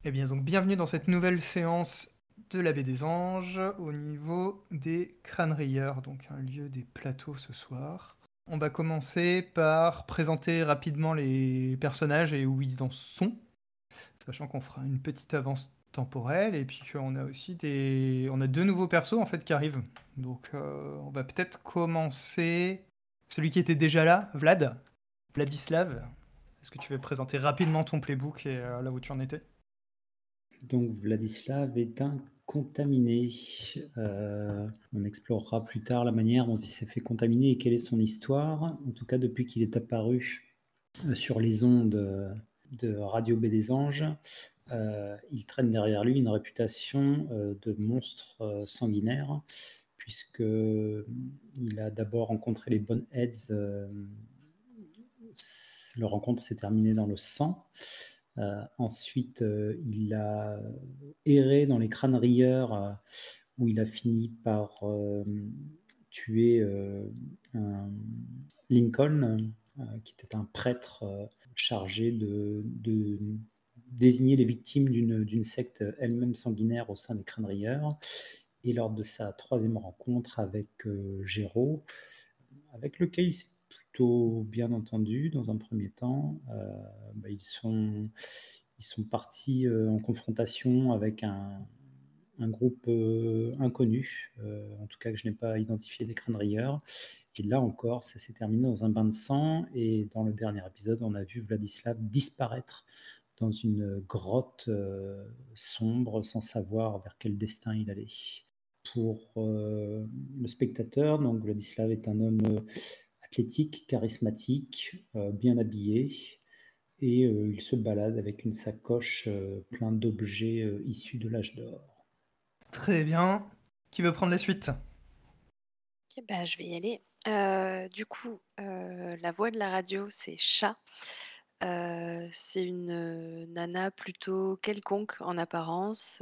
Eh bien, donc, bienvenue dans cette nouvelle séance de la Baie des Anges au niveau des crânes-rieurs, donc un lieu des plateaux ce soir. On va commencer par présenter rapidement les personnages et où ils en sont, sachant qu'on fera une petite avance temporelle et puis qu'on a aussi on a deux nouveaux persos en fait qui arrivent. Donc, on va peut-être commencer. Celui qui était déjà là, Vladislav. Est-ce que tu veux présenter rapidement ton playbook et là où tu en étais? Donc Vladislav est un contaminé. On explorera plus tard la manière dont il s'est fait contaminer et quelle est son histoire. En tout cas, depuis qu'il est apparu sur les ondes de Radio Baie des Anges, il traîne derrière lui une réputation de monstre sanguinaire, puisque il a d'abord rencontré les Boneheads. Leur rencontre s'est terminée dans le sang. Ensuite, il a erré dans les crânes-rieurs, où il a fini par tuer un Lincoln, qui était un prêtre chargé de désigner les victimes d'une secte elle-même sanguinaire au sein des crânes-rieurs. Et lors de sa troisième rencontre avec Géraud, avec lequel il s'est plutôt bien entendu dans un premier temps. Bah, ils sont partis en confrontation avec un groupe inconnu, en tout cas que je n'ai pas identifié des crânes-rieurs. Et là encore, ça s'est terminé dans un bain de sang. Et dans le dernier épisode, on a vu Vladislav disparaître dans une grotte sombre sans savoir vers quel destin il allait. Pour le spectateur, donc Vladislav est un homme athlétique, charismatique, bien habillé, et il se balade avec une sacoche pleine d'objets issus de l'âge d'or. Très bien. Qui veut prendre la suite? OK, bah, je vais y aller. Du coup, la voix de la radio, c'est Chat. C'est une, nana plutôt quelconque en apparence.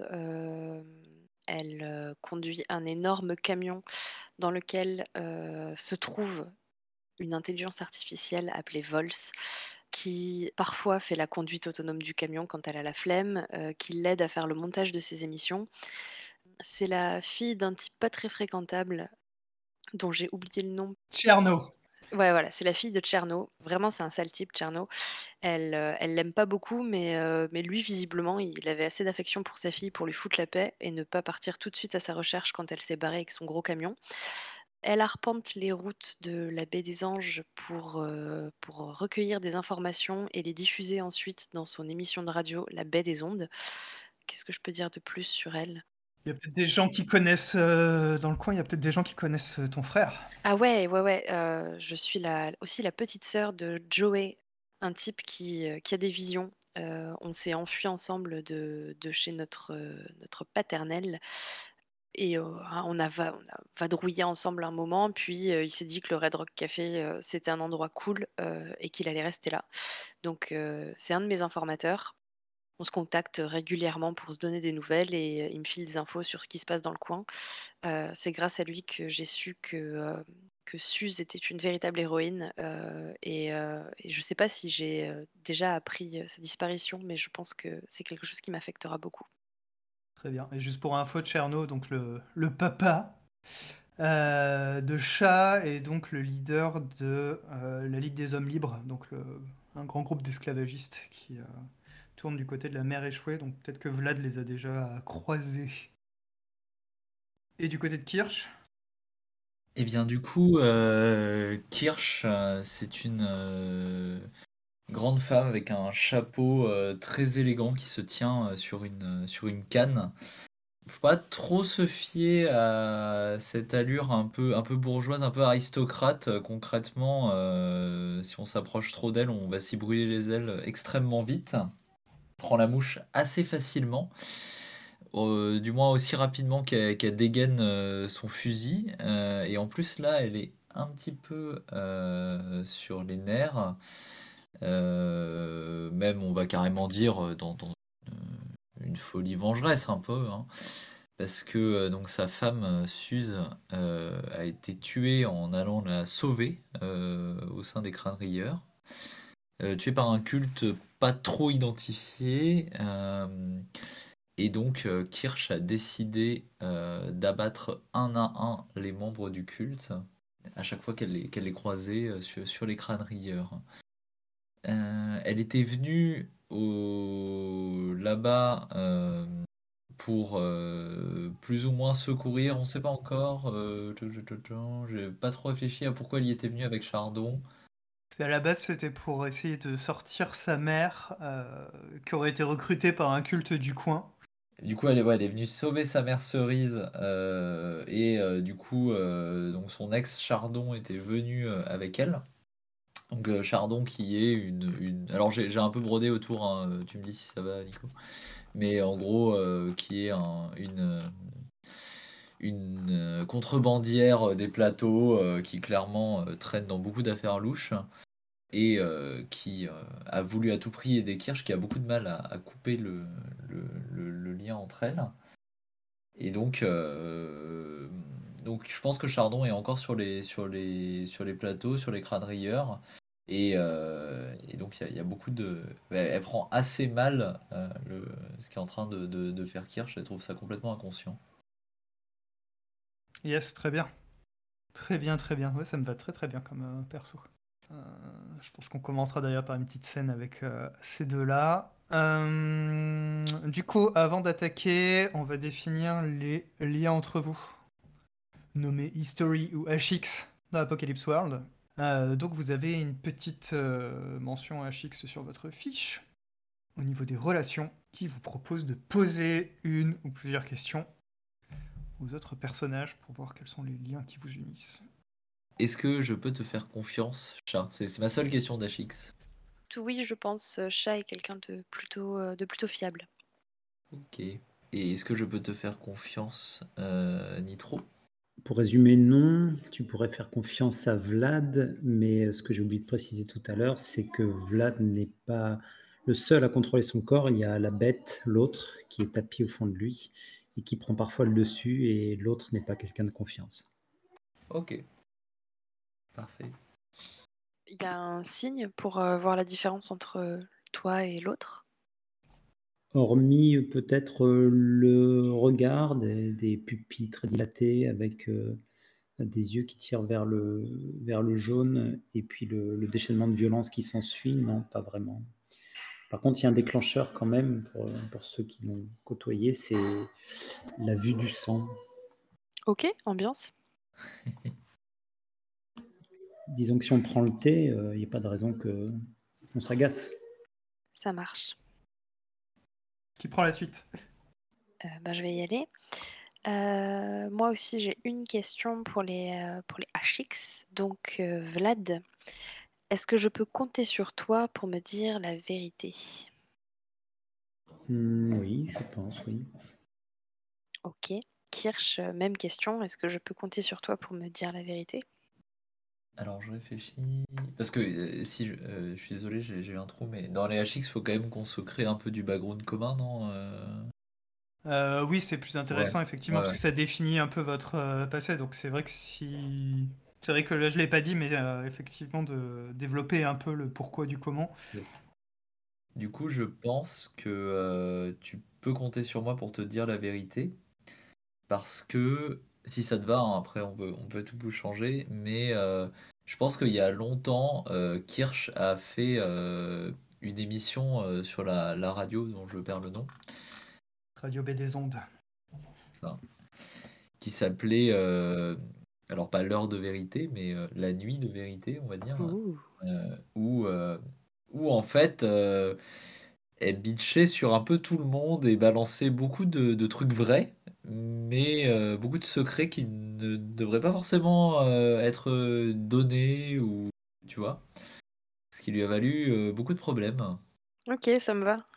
Elle, conduit un énorme camion dans lequel, se trouve une intelligence artificielle appelée Vols, qui parfois fait la conduite autonome du camion quand elle a la flemme, qui l'aide à faire le montage de ses émissions. C'est la fille d'un type pas très fréquentable dont j'ai oublié le nom. Tcherno. Ouais, voilà, c'est la fille de Tcherno. Vraiment, c'est un sale type, Tcherno. Elle l'aime pas beaucoup, mais lui, visiblement, il avait assez d'affection pour sa fille pour lui foutre la paix et ne pas partir tout de suite à sa recherche quand elle s'est barrée avec son gros camion. Elle arpente les routes de la baie des Anges pour recueillir des informations et les diffuser ensuite dans son émission de radio, La Baie des Ondes. Qu'est-ce que je peux dire de plus sur elle? Il y a peut-être des gens qui connaissent dans le coin, il y a peut-être des gens qui connaissent ton frère. Ah ouais, ouais, ouais, je suis aussi la petite sœur de Joey, un type qui a des visions. On s'est enfuis ensemble de chez notre paternelle et on a vadrouillé ensemble un moment, puis, il s'est dit que le Red Rock Café, c'était un endroit cool, et qu'il allait rester là. Donc, c'est un de mes informateurs. On se contacte régulièrement pour se donner des nouvelles et il me file des infos sur ce qui se passe dans le coin. C'est grâce à lui que j'ai su que Suze était une véritable héroïne, et je ne sais pas si j'ai, déjà appris, sa disparition, mais je pense que c'est quelque chose qui m'affectera beaucoup. Très bien. Et juste pour info, Tcherno, donc le papa de Chat est donc le leader de la Ligue des Hommes Libres, donc un grand groupe d'esclavagistes qui tourne du côté de la mer échouée, donc peut-être que Vlad les a déjà croisés. Et du côté de Kirsch? Eh bien, du coup, Kirsch, c'est une grande femme avec un chapeau très élégant qui se tient sur une canne. Faut pas trop se fier à cette allure un peu bourgeoise, un peu aristocrate. Concrètement, si on s'approche trop d'elle, on va s'y brûler les ailes extrêmement vite. Prend la mouche assez facilement, du moins aussi rapidement qu'elle dégaine son fusil. Et en plus, là, elle est un petit peu sur les nerfs. Même, on va carrément dire, dans une folie vengeresse un peu, hein. Parce que donc sa femme, Suze, a été tuée en allant la sauver au sein des crânes-rieurs. tué par un culte pas trop identifié. Et donc, Kirsch a décidé d'abattre un à un les membres du culte à chaque fois qu'elle les croisait sur les crânes rieurs. Elle était venue là-bas pour plus ou moins secourir, on ne sait pas encore. J'ai pas trop réfléchi à pourquoi elle y était venue avec Chardon. À la base, c'était pour essayer de sortir sa mère, qui aurait été recrutée par un culte du coin. Du coup, elle est venue sauver sa mère Cerise et du coup, donc son ex Chardon était venu avec elle. Donc Chardon qui est Alors j'ai un peu brodé autour, hein, tu me dis si ça va, Nico. Mais en gros, qui est une contrebandière des plateaux qui clairement traîne dans beaucoup d'affaires louches et qui a voulu à tout prix aider Kirsch, qui a beaucoup de mal à couper le lien entre elles. Et donc je pense que Chardon est encore sur les plateaux, sur les crânes rieurs. Et donc il y a beaucoup de. Elle prend assez mal ce qui est en train de faire Kirsch. Elle trouve ça complètement inconscient. Yes, très bien. Très bien, très bien. Ouais, ça me va très très bien comme perso. Je pense qu'on commencera d'ailleurs par une petite scène avec ces deux-là. Du coup, avant d'attaquer, on va définir les liens entre vous. Nommés History ou HX dans Apocalypse World. Donc vous avez une petite mention HX sur votre fiche au niveau des relations qui vous propose de poser une ou plusieurs questions aux autres personnages pour voir quels sont les liens qui vous unissent. Est-ce que je peux te faire confiance, chat? C'est ma seule question d'HX. Oui, je pense. Chat est quelqu'un de plutôt fiable. Ok. Et est-ce que je peux te faire confiance, Nitro? Pour résumer, non. Tu pourrais faire confiance à Vlad, mais ce que j'ai oublié de préciser tout à l'heure, c'est que Vlad n'est pas le seul à contrôler son corps. Il y a la bête, l'autre, qui est tapie au fond de lui et qui prend parfois le dessus, et l'autre n'est pas quelqu'un de confiance. Ok. Parfait. Il y a un signe pour voir la différence entre toi et l'autre? Hormis peut-être le regard, des pupilles très dilatées avec des yeux qui tirent vers le jaune, et puis le déchaînement de violence qui s'ensuit, non, pas vraiment. Par contre, il y a un déclencheur quand même pour ceux qui l'ont côtoyé, c'est la vue du sang. Ok, ambiance. Disons que si on prend le thé, il n'y a pas de raison qu'on s'agace. Ça marche. Qui prend la suite? Je vais y aller. Moi aussi, j'ai une question pour les HX. Donc, Vlad, est-ce que je peux compter sur toi pour me dire la vérité? Oui, je pense, oui. Ok. Kirsch, même question. Est-ce que je peux compter sur toi pour me dire la vérité? Alors je réfléchis. Parce que si je suis désolé, j'ai eu un trou, mais dans les HX, il faut quand même qu'on se crée un peu du background commun, non? Oui, c'est plus Ouais. intéressant effectivement Ouais, parce ouais. que ça définit un peu votre passé. Donc c'est vrai que c'est vrai que là je l'ai pas dit, mais effectivement de développer un peu le pourquoi du comment. Yes. Du coup, je pense que tu peux compter sur moi pour te dire la vérité. Parce que, si ça te va, hein, après on peut tout changer, mais je pense qu'il y a longtemps, Kirsch a fait une émission sur la radio, dont je perds le nom, Radio B des ondes. ça, qui s'appelait, alors pas l'heure de vérité, mais la nuit de vérité, on va dire, Ouh. où en fait, elle bitchait sur un peu tout le monde et balançait beaucoup de trucs vrais, mais beaucoup de secrets qui ne devraient pas forcément être donnés, ou tu vois, ce qui lui a valu beaucoup de problèmes. Ok, ça me va.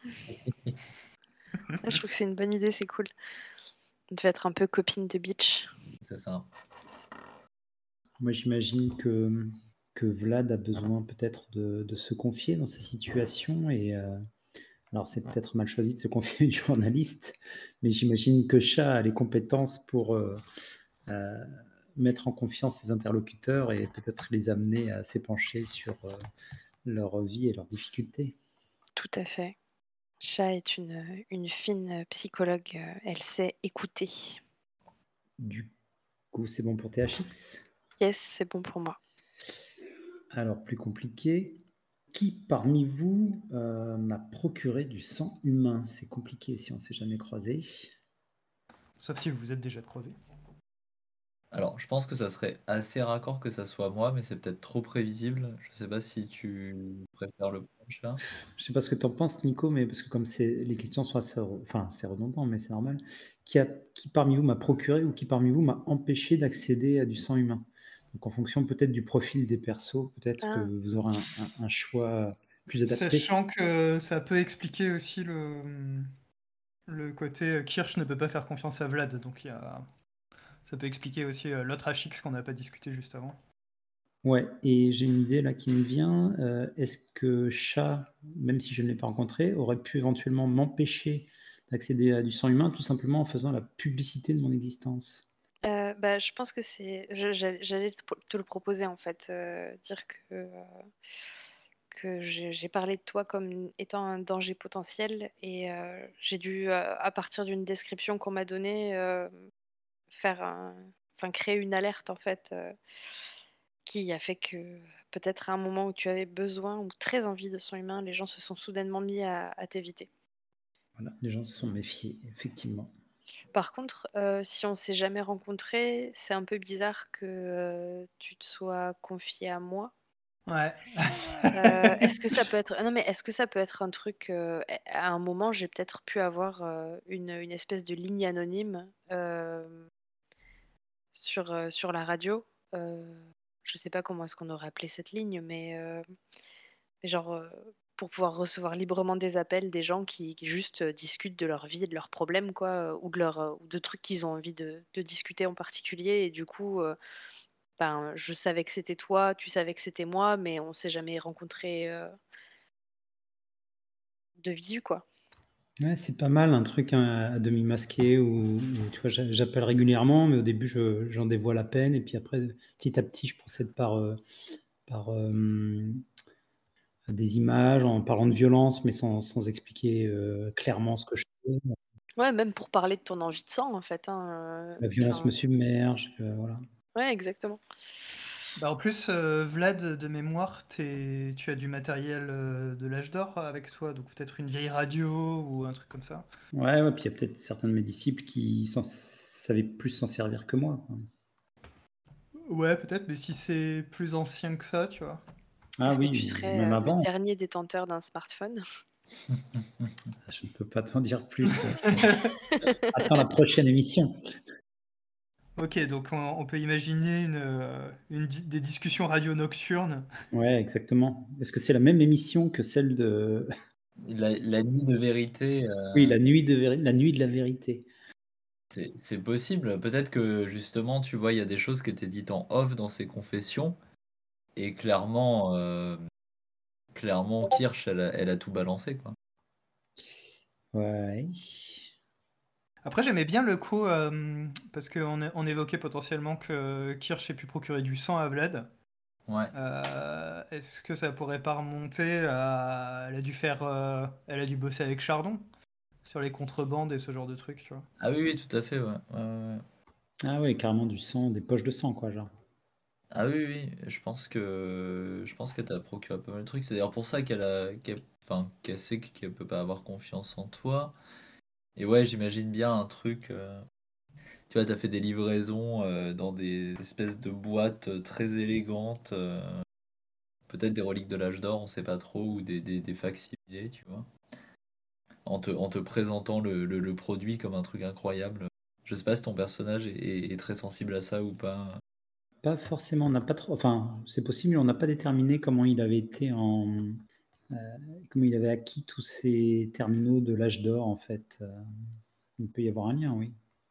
Je trouve que c'est une bonne idée, c'est cool. On devait être un peu copine de Beach. C'est ça. Moi, j'imagine que Vlad a besoin peut-être de se confier dans sa situation, et alors c'est peut-être mal choisi de se confier à une journaliste, mais j'imagine que Chat a les compétences pour mettre en confiance ses interlocuteurs et peut-être les amener à s'épancher sur leur vie et leurs difficultés. Tout à fait. Chat est une fine psychologue, elle sait écouter. Du coup, c'est bon pour THX. Yes, c'est bon pour moi. Alors, plus compliqué. Qui parmi vous m'a procuré du sang humain? C'est compliqué si on ne s'est jamais croisé. Sauf si vous vous êtes déjà croisés. Alors, je pense que ça serait assez raccord que ça soit moi, mais c'est peut-être trop prévisible. Je sais pas si tu préfères le punch là. Je sais pas ce que tu en penses, Nico, mais parce que comme les questions sont assez, enfin, c'est redondant, mais c'est normal. Qui parmi vous m'a procuré ou qui parmi vous m'a empêché d'accéder à du sang humain? Donc, en fonction peut-être du profil des persos, peut-être que Ah. vous aurez un choix plus adapté. Sachant que ça peut expliquer aussi le côté Kirsch ne peut pas faire confiance à Vlad, donc ça peut expliquer aussi l'autre HX qu'on n'a pas discuté juste avant. Ouais, et j'ai une idée là qui me vient. Est-ce que Chat, même si je ne l'ai pas rencontré, aurait pu éventuellement m'empêcher d'accéder à du sang humain tout simplement en faisant la publicité de mon existence? Je pense que j'allais te le proposer en fait, dire que j'ai parlé de toi comme étant un danger potentiel et j'ai dû, à partir d'une description qu'on m'a donnée, créer une alerte en fait, qui a fait que peut-être à un moment où tu avais besoin ou très envie de sang humain, les gens se sont soudainement mis à t'éviter. Voilà, les gens se sont méfiés, effectivement. Par contre, si on s'est jamais rencontrés, c'est un peu bizarre que, tu te sois confié à moi. Ouais. Est-ce que ça peut être non, mais est-ce que ça peut être un truc, à un moment, j'ai peut-être pu avoir, une espèce de ligne anonyme, sur la radio? Je sais pas comment est-ce qu'on aurait appelé cette ligne, mais genre, pour pouvoir recevoir librement des appels des gens qui juste, discutent de leur vie et de leurs problèmes quoi, ou de trucs qu'ils ont envie de discuter en particulier et du coup, je savais que c'était toi, tu savais que c'était moi, mais on s'est jamais rencontrés, de visu quoi. Ouais, c'est pas mal un truc à demi masqué où tu vois, j'appelle régulièrement, mais au début, j'en dévoile à peine et puis après, petit à petit, je procède par des images, en parlant de violence, mais sans expliquer clairement ce que je fais. Ouais, même pour parler de ton envie de sang en fait, hein, La violence me submerge, voilà. ouais exactement. Bah en plus, Vlad, de mémoire, tu as du matériel de l'âge d'or avec toi, donc peut-être une vieille radio ou un truc comme ça. Ouais, ouais, puis il y a peut-être certains de mes disciples qui savaient plus s'en servir que moi, quoi. Ouais, peut-être, mais si c'est plus ancien que ça, tu vois. Ah Est-ce que tu oui, même serais, le avant. dernier détenteur d'un smartphone? Je ne peux pas t'en dire plus. Attends la prochaine émission. Ok, donc on peut imaginer des discussions radio nocturnes. Ouais, exactement. Est-ce que c'est la même émission que celle de... La nuit de vérité, Oui, la nuit de la vérité. c'est possible. Peut-être que justement, tu vois, il y a des choses qui étaient dites en off dans ces confessions, et clairement, Kirsch, elle a tout balancé, quoi. Ouais. Après, j'aimais bien le coup, parce qu'on évoquait potentiellement que Kirsch ait pu procurer du sang à Vlad. Ouais. Est-ce que ça pourrait pas remonter à... Elle a dû bosser avec Chardon sur les contrebandes et ce genre de trucs, tu vois. Ah oui, oui, tout à fait, ouais. Ouais, ouais. Ah ouais, carrément du sang, des poches de sang, quoi, genre. Ah oui, oui, je pense qu'elle t'a procuré pas mal de trucs. C'est d'ailleurs pour ça qu'elle sait qu'elle peut pas avoir confiance en toi. Et ouais, j'imagine bien un truc. Tu vois, t'as fait des livraisons dans des espèces de boîtes très élégantes. Peut-être des reliques de l'âge d'or, on sait pas trop, ou des facsimilés, tu vois. En te présentant le produit comme un truc incroyable. Je sais pas si ton personnage est très sensible à ça ou pas. Pas forcément, on n'a pas trop... Enfin, c'est possible, mais on n'a pas déterminé comment il avait été comment il avait acquis tous ces terminaux de l'âge d'or, en fait. Il peut y avoir un lien, oui.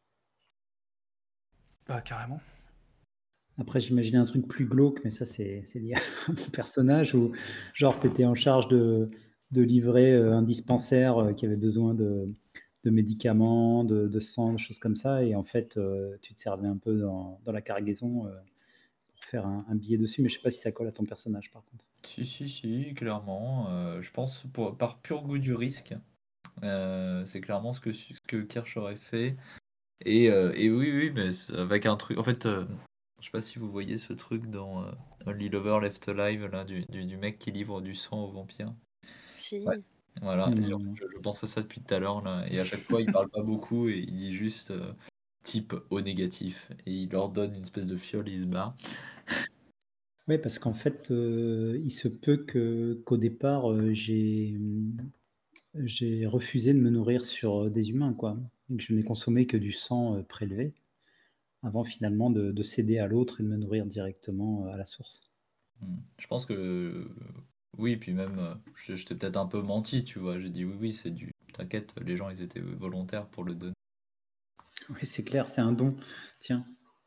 Bah, carrément. Après, j'imaginais un truc plus glauque, mais ça, c'est lié à mon personnage, où genre, tu étais en charge de livrer un dispensaire qui avait besoin de médicaments, de sang, de choses comme ça, et en fait, tu te servais un peu dans la cargaison pour faire un billet dessus, mais je sais pas si ça colle à ton personnage, par contre. Si, clairement. Je pense par pur goût du risque. C'est clairement ce que Kirsch aurait fait. Et oui, mais avec un truc. En fait, je sais pas si vous voyez ce truc dans Only Lover Left Alive, là, du mec qui livre du sang aux vampires. Si. Ouais. Voilà, et Non. je pense à ça depuis tout à l'heure, là. Et à chaque fois, il parle pas beaucoup et il dit juste type O négatif. Et il leur donne une espèce de fiole et il se barre. Oui, parce qu'en fait, il se peut qu'au départ, j'ai refusé de me nourrir sur des humains, quoi. Et que je n'ai consommé que du sang prélevé, avant finalement de céder à l'autre et de me nourrir directement à la source. Je pense que. Oui, puis même, je t'ai peut-être un peu menti, tu vois. J'ai dit oui, c'est du. T'inquiète, les gens, ils étaient volontaires pour le donner. Oui, c'est clair, c'est un don. Tiens.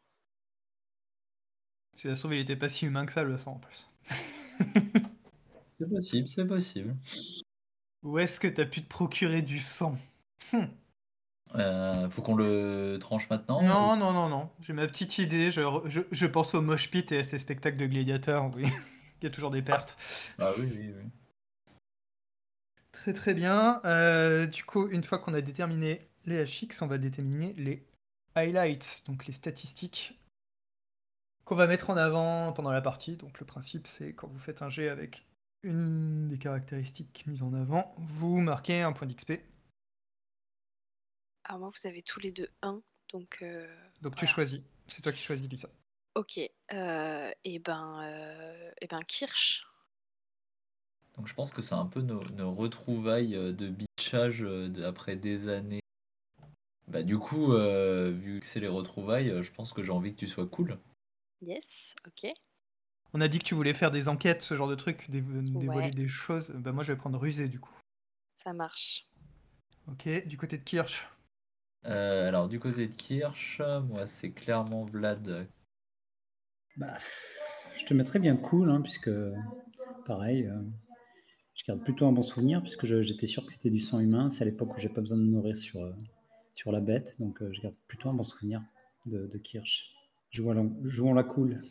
Si ça se trouve, il était pas si humain que ça, le sang, en plus. C'est possible, c'est possible. Où est-ce que t'as pu te procurer du sang? Faut qu'on le tranche maintenant? Non. J'ai ma petite idée. Je pense au mosh pit et à ces spectacles de gladiateurs. Oui, il y a toujours des pertes. Ah oui. Très très bien. Du coup, une fois qu'on a déterminé les HX, on va déterminer les highlights, donc les statistiques qu'on va mettre en avant pendant la partie. Donc le principe, c'est quand vous faites un jet avec une des caractéristiques mises en avant, vous marquez un point d'XP. Alors moi, vous avez tous les deux 1, donc Donc tu voilà. choisis. C'est toi qui choisis, Lisa. Ok. Et ben Kirsch. Donc je pense que c'est un peu nos retrouvailles de bitchage après des années. Bah du coup, vu que c'est les retrouvailles, je pense que j'ai envie que tu sois cool. Yes. Ok. On a dit que tu voulais faire des enquêtes, ce genre de truc, dévoiler Ouais. des choses. Bah moi, je vais prendre rusé du coup. Ça marche. Ok, du côté de Kirsch. Alors du côté de Kirsch, moi c'est clairement Vlad. Bah, je te mettrais bien cool, hein, puisque pareil, je garde plutôt un bon souvenir, puisque j'étais sûr que c'était du sang humain. C'est à l'époque où j'ai pas besoin de me nourrir sur la bête, donc je garde plutôt un bon souvenir de Kirsch. Jouons la cool.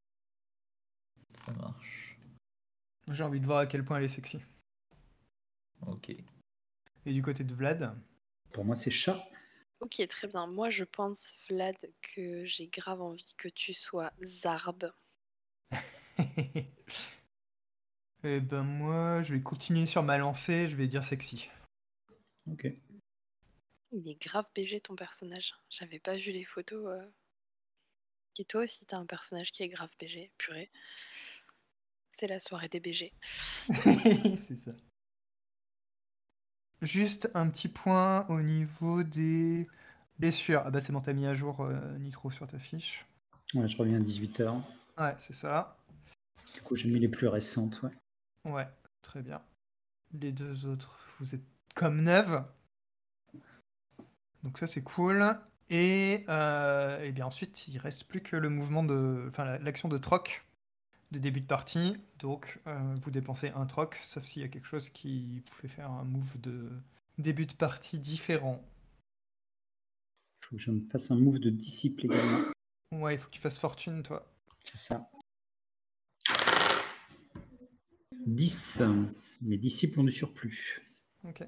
Ça marche. J'ai envie de voir à quel point elle est sexy. Ok. Et du côté de Vlad. Pour moi, c'est chat. Ok, très bien. Moi, je pense, Vlad, que j'ai grave envie que tu sois Zarb. Et ben moi, je vais continuer sur ma lancée, je vais dire sexy. Ok. Il est grave BG ton personnage. J'avais pas vu les photos. Et toi aussi, t'as un personnage qui est grave BG. Purée. C'est la soirée des BG. C'est ça. Juste un petit point au niveau des blessures. Ah bah c'est bon, t'as mis à jour Nitro sur ta fiche. Ouais, je reviens à 18h. Ouais, c'est ça. Du coup, j'ai mis les plus récentes. Ouais. Ouais, très bien. Les deux autres, vous êtes comme neuves. Donc ça c'est cool. Et bien ensuite, il reste plus que le mouvement de... Enfin, l'action de troc de début de partie. Donc vous dépensez un troc, sauf s'il y a quelque chose qui vous fait faire un move de début de partie différent. Il faut que je me fasse un move de disciple également. Ouais, il faut que tu fasses fortune, toi. C'est ça. 10. Mes disciples ont du surplus. Ok.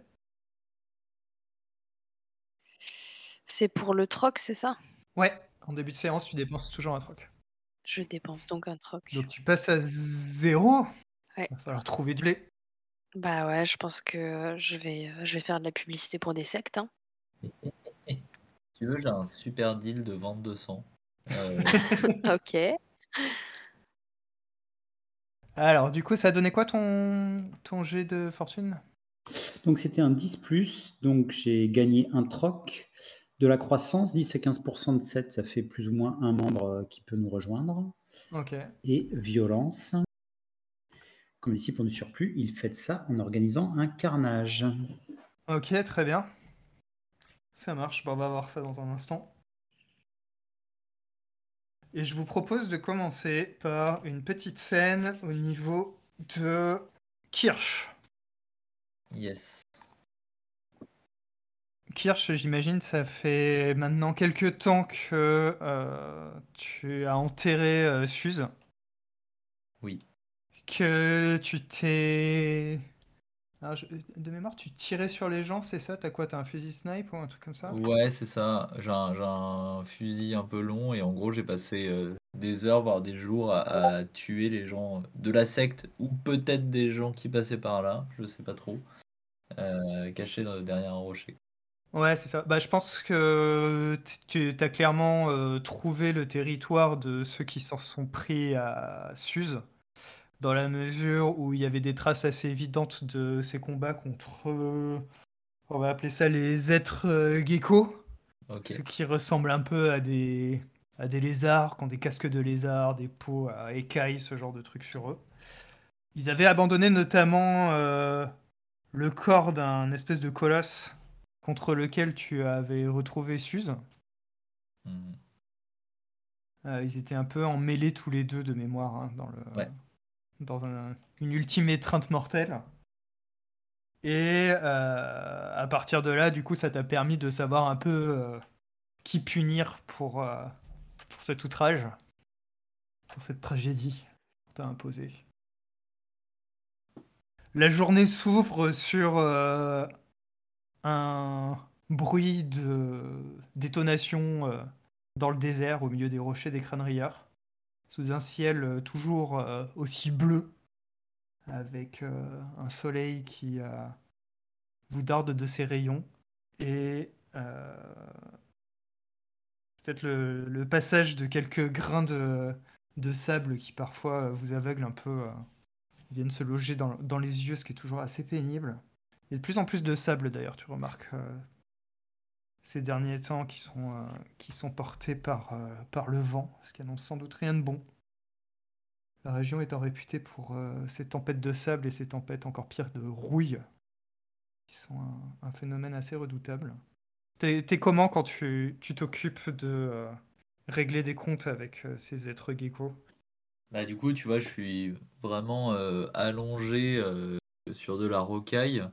C'est pour le troc, c'est ça? Ouais, en début de séance, tu dépenses toujours un troc. Je dépense donc un troc. Donc tu passes à 0. Ouais. Il va falloir trouver du lait. Bah ouais, je pense que je vais faire de la publicité pour des sectes. Hein. Si tu veux, j'ai un super deal de vente de sang. Ok. Alors, du coup, ça a donné quoi ton jet de fortune? Donc c'était un 10+, donc j'ai gagné un troc. De la croissance, 10 et 15% de 7, ça fait plus ou moins un membre qui peut nous rejoindre. Ok. Et violence. Comme disciple ont du surplus, il fait ça en organisant un carnage. Ok, très bien. Ça marche. Bon, on va voir ça dans un instant. Et je vous propose de commencer par une petite scène au niveau de Kirsch. Yes. Kirsch, j'imagine, ça fait maintenant quelques temps que tu as enterré Suze. Oui. que tu t'es... Alors, de mémoire, tu tirais sur les gens, c'est ça? T'as quoi? T'as un fusil snipe ou un truc comme ça? Ouais, c'est ça. J'ai un fusil un peu long et en gros, j'ai passé des heures, voire des jours à tuer les gens de la secte ou peut-être des gens qui passaient par là, je sais pas trop, cachés derrière un rocher. Ouais, c'est ça. Bah, je pense que tu as clairement trouvé le territoire de ceux qui s'en sont pris à Suse, dans la mesure où il y avait des traces assez évidentes de ces combats contre, on va appeler ça les êtres geckos, Ok. ceux qui ressemblent un peu à des lézards, qui ont des casques de lézards, des peaux à écailles, ce genre de trucs sur eux. Ils avaient abandonné notamment le corps d'un espèce de colosse contre lequel tu avais retrouvé Suze. Mhm. Ils étaient un peu emmêlés tous les deux de mémoire hein, Ouais. dans une ultime étreinte mortelle. Et à partir de là, du coup, ça t'a permis de savoir un peu qui punir pour cet outrage, pour cette tragédie qu'on t'a imposée. La journée s'ouvre sur un bruit de détonation dans le désert, au milieu des rochers des crânerières, sous un ciel toujours aussi bleu, avec un soleil qui vous darde de ses rayons, et peut-être le passage de quelques grains de sable qui parfois vous aveuglent un peu, viennent se loger dans les yeux, ce qui est toujours assez pénible. Il y a de plus en plus de sable d'ailleurs, tu remarques, ces derniers temps qui sont portés par le vent, ce qui annonce sans doute rien de bon. La région étant réputée pour ces tempêtes de sable et ces tempêtes encore pires de rouille, qui sont un phénomène assez redoutable. T'es comment quand tu t'occupes de régler des comptes avec ces êtres geckos? Bah du coup, tu vois, je suis vraiment allongé sur de la rocaille.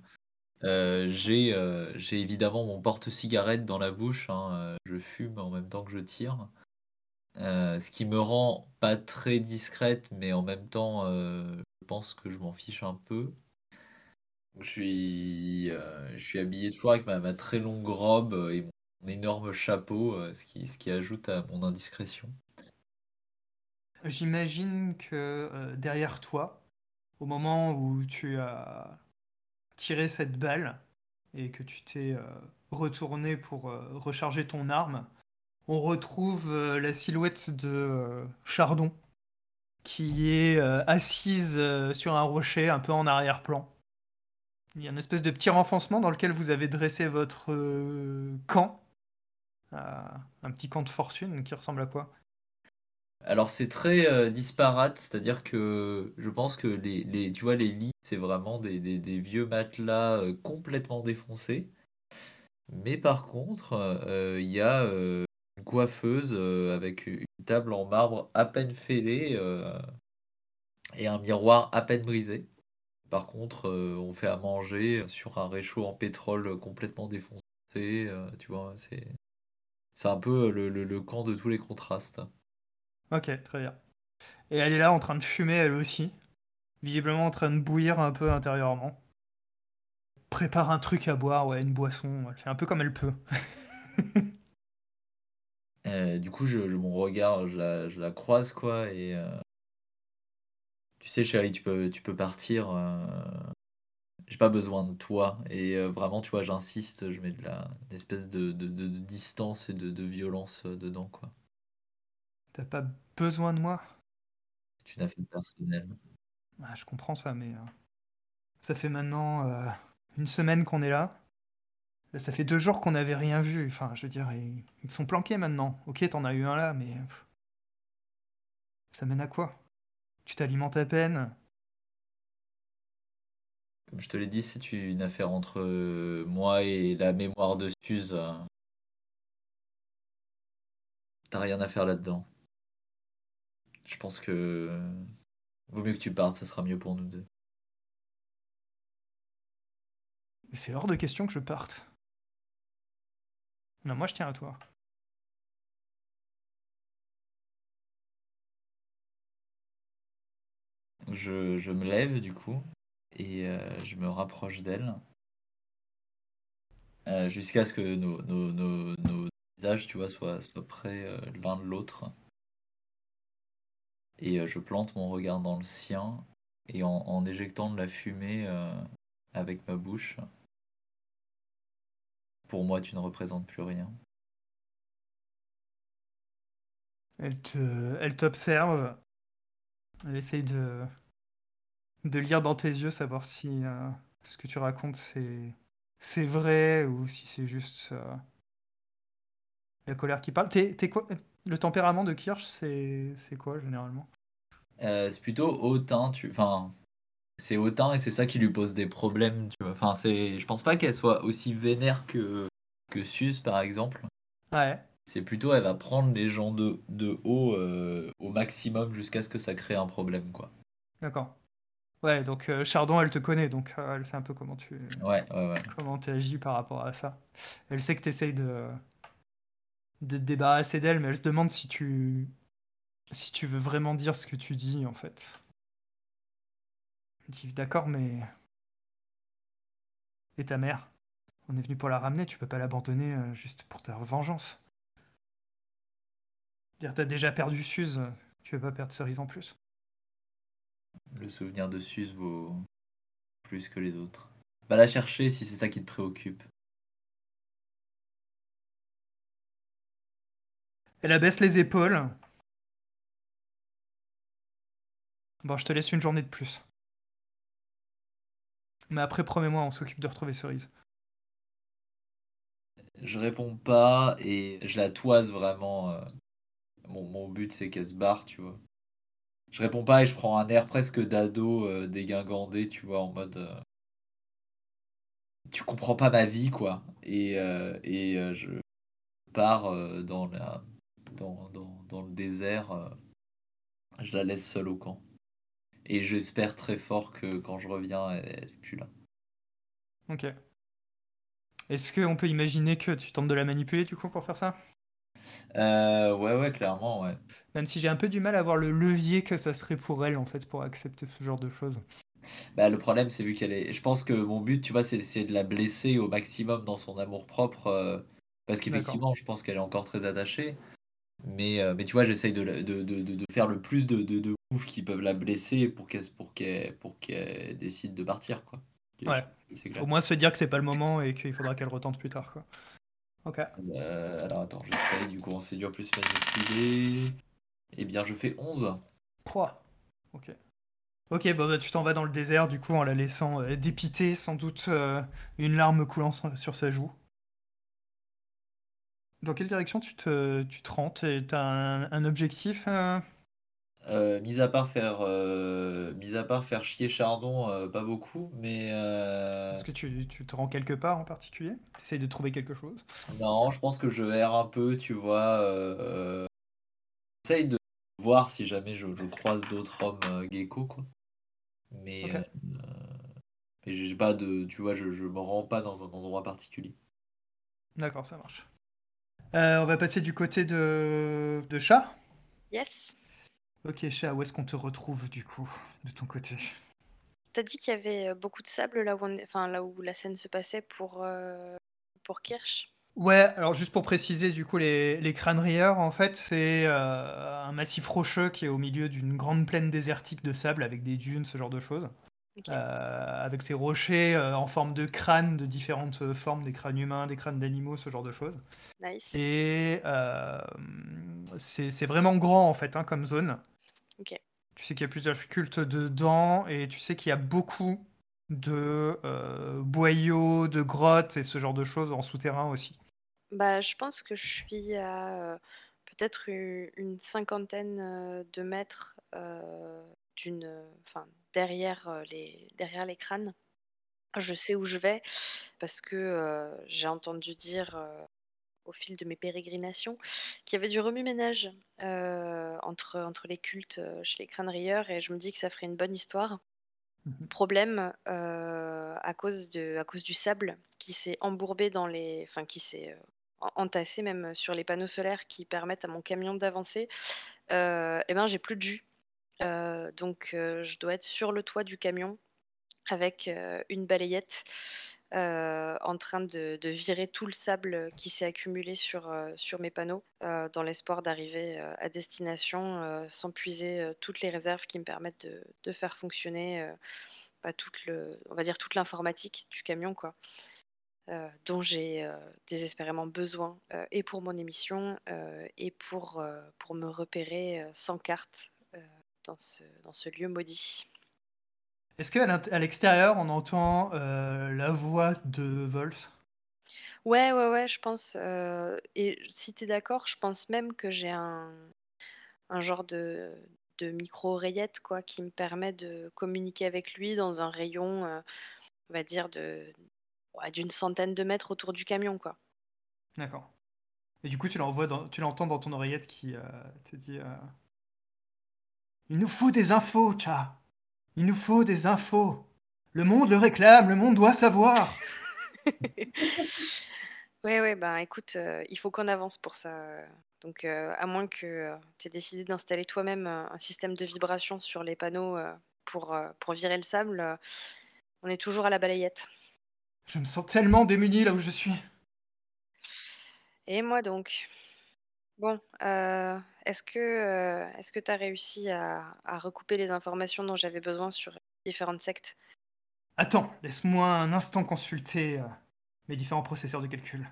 J'ai évidemment mon porte-cigarette dans la bouche, hein, je fume en même temps que je tire. Ce qui me rend pas très discrète, mais en même temps, je pense que je m'en fiche un peu. Je suis habillé toujours avec ma très longue robe et mon énorme chapeau, ce qui ajoute à mon indiscrétion. J'imagine que derrière toi, au moment où tu as tiré cette balle et que tu t'es retourné pour recharger ton arme, on retrouve la silhouette de Chardon qui est assise sur un rocher un peu en arrière-plan. Il y a une espèce de petit renfoncement dans lequel vous avez dressé votre camp. Un petit camp de fortune qui ressemble à quoi? Alors c'est très disparate, c'est-à-dire que je pense que tu vois, les lits, c'est vraiment des vieux matelas complètement défoncés. Mais par contre, il y a une coiffeuse avec une table en marbre à peine fêlée et un miroir à peine brisé. Par contre, on fait à manger sur un réchaud en pétrole complètement défoncé. Tu vois, c'est un peu le camp de tous les contrastes. Ok, très bien. Et elle est là en train de fumer elle aussi, visiblement en train de bouillir un peu intérieurement. Prépare un truc à boire, ouais, une boisson, elle fait un peu comme elle peut. Du coup, mon regard, je la croise, quoi, et tu sais, chérie, tu peux partir. J'ai pas besoin de toi. Et vraiment, tu vois, j'insiste, je mets une espèce de distance et de violence dedans, quoi. T'as pas besoin de moi? C'est une affaire personnelle. Ah, je comprends ça, mais ça fait maintenant une semaine qu'on est là. Là, ça fait 2 jours qu'on n'avait rien vu. Enfin, je veux dire, ils sont planqués maintenant. Ok, t'en as eu un là, mais ça mène à quoi? Tu t'alimentes à peine. Comme je te l'ai dit, c'est une affaire entre moi et la mémoire de Suze. T'as rien à faire là-dedans. Je pense que vaut mieux que tu partes, ça sera mieux pour nous deux. C'est hors de question que je parte. Non, moi je tiens à toi. Je me lève du coup et je me rapproche d'elle jusqu'à ce que nos visages, tu vois, soient près l'un de l'autre. Et je plante mon regard dans le sien et en éjectant de la fumée avec ma bouche. Pour moi, tu ne représentes plus rien. Elle t'observe. Elle essaye de lire dans tes yeux, savoir si ce que tu racontes c'est vrai ou si c'est juste la colère qui parle. T'es quoi? Le tempérament de Kirsch, c'est quoi généralement? C'est plutôt hautain, enfin, c'est hautain et c'est ça qui lui pose des problèmes, tu vois. Enfin, je pense pas qu'elle soit aussi vénère que Suze, par exemple. Ouais, C'est plutôt, elle va prendre les gens de haut au maximum jusqu'à ce que ça crée un problème, quoi. d'accord. Ouais, donc Chardon, elle te connaît, donc elle sait un peu Ouais, ouais, ouais. comment tu agis par rapport à ça. Elle sait que tu essayes de te débarrasser d'elle, mais elle se demande si tu veux vraiment dire ce que tu dis, en fait. Elle dit, d'accord, mais... Et ta mère? On est venu pour la ramener, tu peux pas l'abandonner juste pour ta vengeance. Dire, t'as déjà perdu Suze, tu veux pas perdre Cerise en plus. Le souvenir de Suze vaut plus que les autres. Va la chercher si c'est ça qui te préoccupe. Elle abaisse les épaules. Bon, je te laisse une journée de plus. Mais après, promets-moi, on s'occupe de retrouver Cerise. Je réponds pas et je la toise vraiment. Mon but c'est qu'elle se barre, tu vois. Je réponds pas et je prends un air presque d'ado dégingandé, tu vois, en mode tu comprends pas ma vie, quoi. Et je pars dans le désert. Je la laisse seule au camp. Et j'espère très fort que quand je reviens, elle est plus là. Ok. Est-ce qu'on peut imaginer que tu tentes de la manipuler, du coup, pour faire ça? Ouais, ouais, clairement, ouais. Même si j'ai un peu du mal à voir le levier que ça serait pour elle, en fait, pour accepter ce genre de choses. Bah, le problème, c'est vu qu'elle est. Je pense que mon but, tu vois, c'est d'essayer de la blesser au maximum dans son amour-propre. Parce D'accord. qu'effectivement, je pense qu'elle est encore très attachée. Mais tu vois, j'essaye de faire le plus de moves qui peuvent la blesser pour qu'elle décide de partir, quoi. Ouais. C'est Au clair. moins se dire que c'est pas le moment et qu'il faudra qu'elle retente plus tard, quoi. Ok. Alors attends, j'essaye, du coup, on séduire plus manipuler. Eh bien, je fais 11. 3. Ok. Ok, bon, bah, tu t'en vas dans le désert, du coup, en la laissant dépitée, sans doute une larme coulant sur sa joue. Dans quelle direction tu te rends? T'as un objectif Mis à part faire chier Chardon, pas beaucoup, mais Est-ce que tu te rends quelque part en particulier? T'essayes de trouver quelque chose? non, je pense que je erre un peu, tu vois. J'essaye de voir si jamais je croise d'autres hommes gecko, quoi. Mais, Ok. euh, mais j'ai pas de, tu vois, je me rends pas dans un endroit particulier. D'accord, ça marche. On va passer du côté de Chat. Yes. Ok, Chat, où est-ce qu'on te retrouve, du coup, de ton côté? T'as dit qu'il y avait beaucoup de sable là où, enfin, là où la scène se passait pour Kirsch. Ouais, alors juste pour préciser, du coup, les crânerières, en fait, c'est un massif rocheux qui est au milieu d'une grande plaine désertique de sable avec des dunes, ce genre de choses. Ok, Avec ces rochers en forme de crânes de différentes formes, des crânes humains, des crânes d'animaux, ce genre de choses. nice. Et c'est vraiment grand, en fait, hein, comme zone. Ok. Tu sais qu'il y a plusieurs cultes dedans, et tu sais qu'il y a beaucoup de boyaux, de grottes et ce genre de choses en souterrain aussi. Bah, je pense que je suis à peut-être une cinquantaine de mètres enfin, derrière les crânes. Je sais où je vais parce que j'ai entendu dire au fil de mes pérégrinations qu'il y avait du remue-ménage entre les cultes chez les crânerieurs et je me dis que ça ferait une bonne histoire. Mhm. Problème à cause du sable qui s'est embourbé enfin qui s'est entassé même sur les panneaux solaires qui permettent à mon camion d'avancer. Et ben j'ai plus de jus. Donc je dois être sur le toit du camion avec une balayette en train de virer tout le sable qui s'est accumulé sur mes panneaux dans l'espoir d'arriver à destination sans puiser toutes les réserves qui me permettent de faire fonctionner on va dire toute l'informatique du camion, quoi, dont j'ai désespérément besoin et pour mon émission et pour me repérer sans carte dans ce lieu maudit. Est-ce qu'à l'extérieur, on entend la voix de Vols? Ouais, ouais, ouais, je pense, et si tu es d'accord, je pense même que j'ai un genre de micro-oreillette, quoi, qui me permet de communiquer avec lui dans un rayon, on va dire ouais, d'une centaine de mètres autour du camion, quoi. D'accord. Et du coup, tu l'entends dans ton oreillette qui te dit il nous faut des infos, Cha. Il nous faut des infos. Le monde le réclame, le monde doit savoir. Ouais, ouais, ben, écoute, il faut qu'on avance pour ça, donc à moins que, tu aies décidé d'installer toi-même, un système de vibration sur les panneaux, pour virer le sable, on est toujours à la balayette. Je me sens tellement démuni là où je suis. Et moi donc. Bon, est-ce que tu as réussi à recouper les informations dont j'avais besoin sur différentes sectes? Attends, laisse-moi un instant consulter mes différents processeurs de calcul.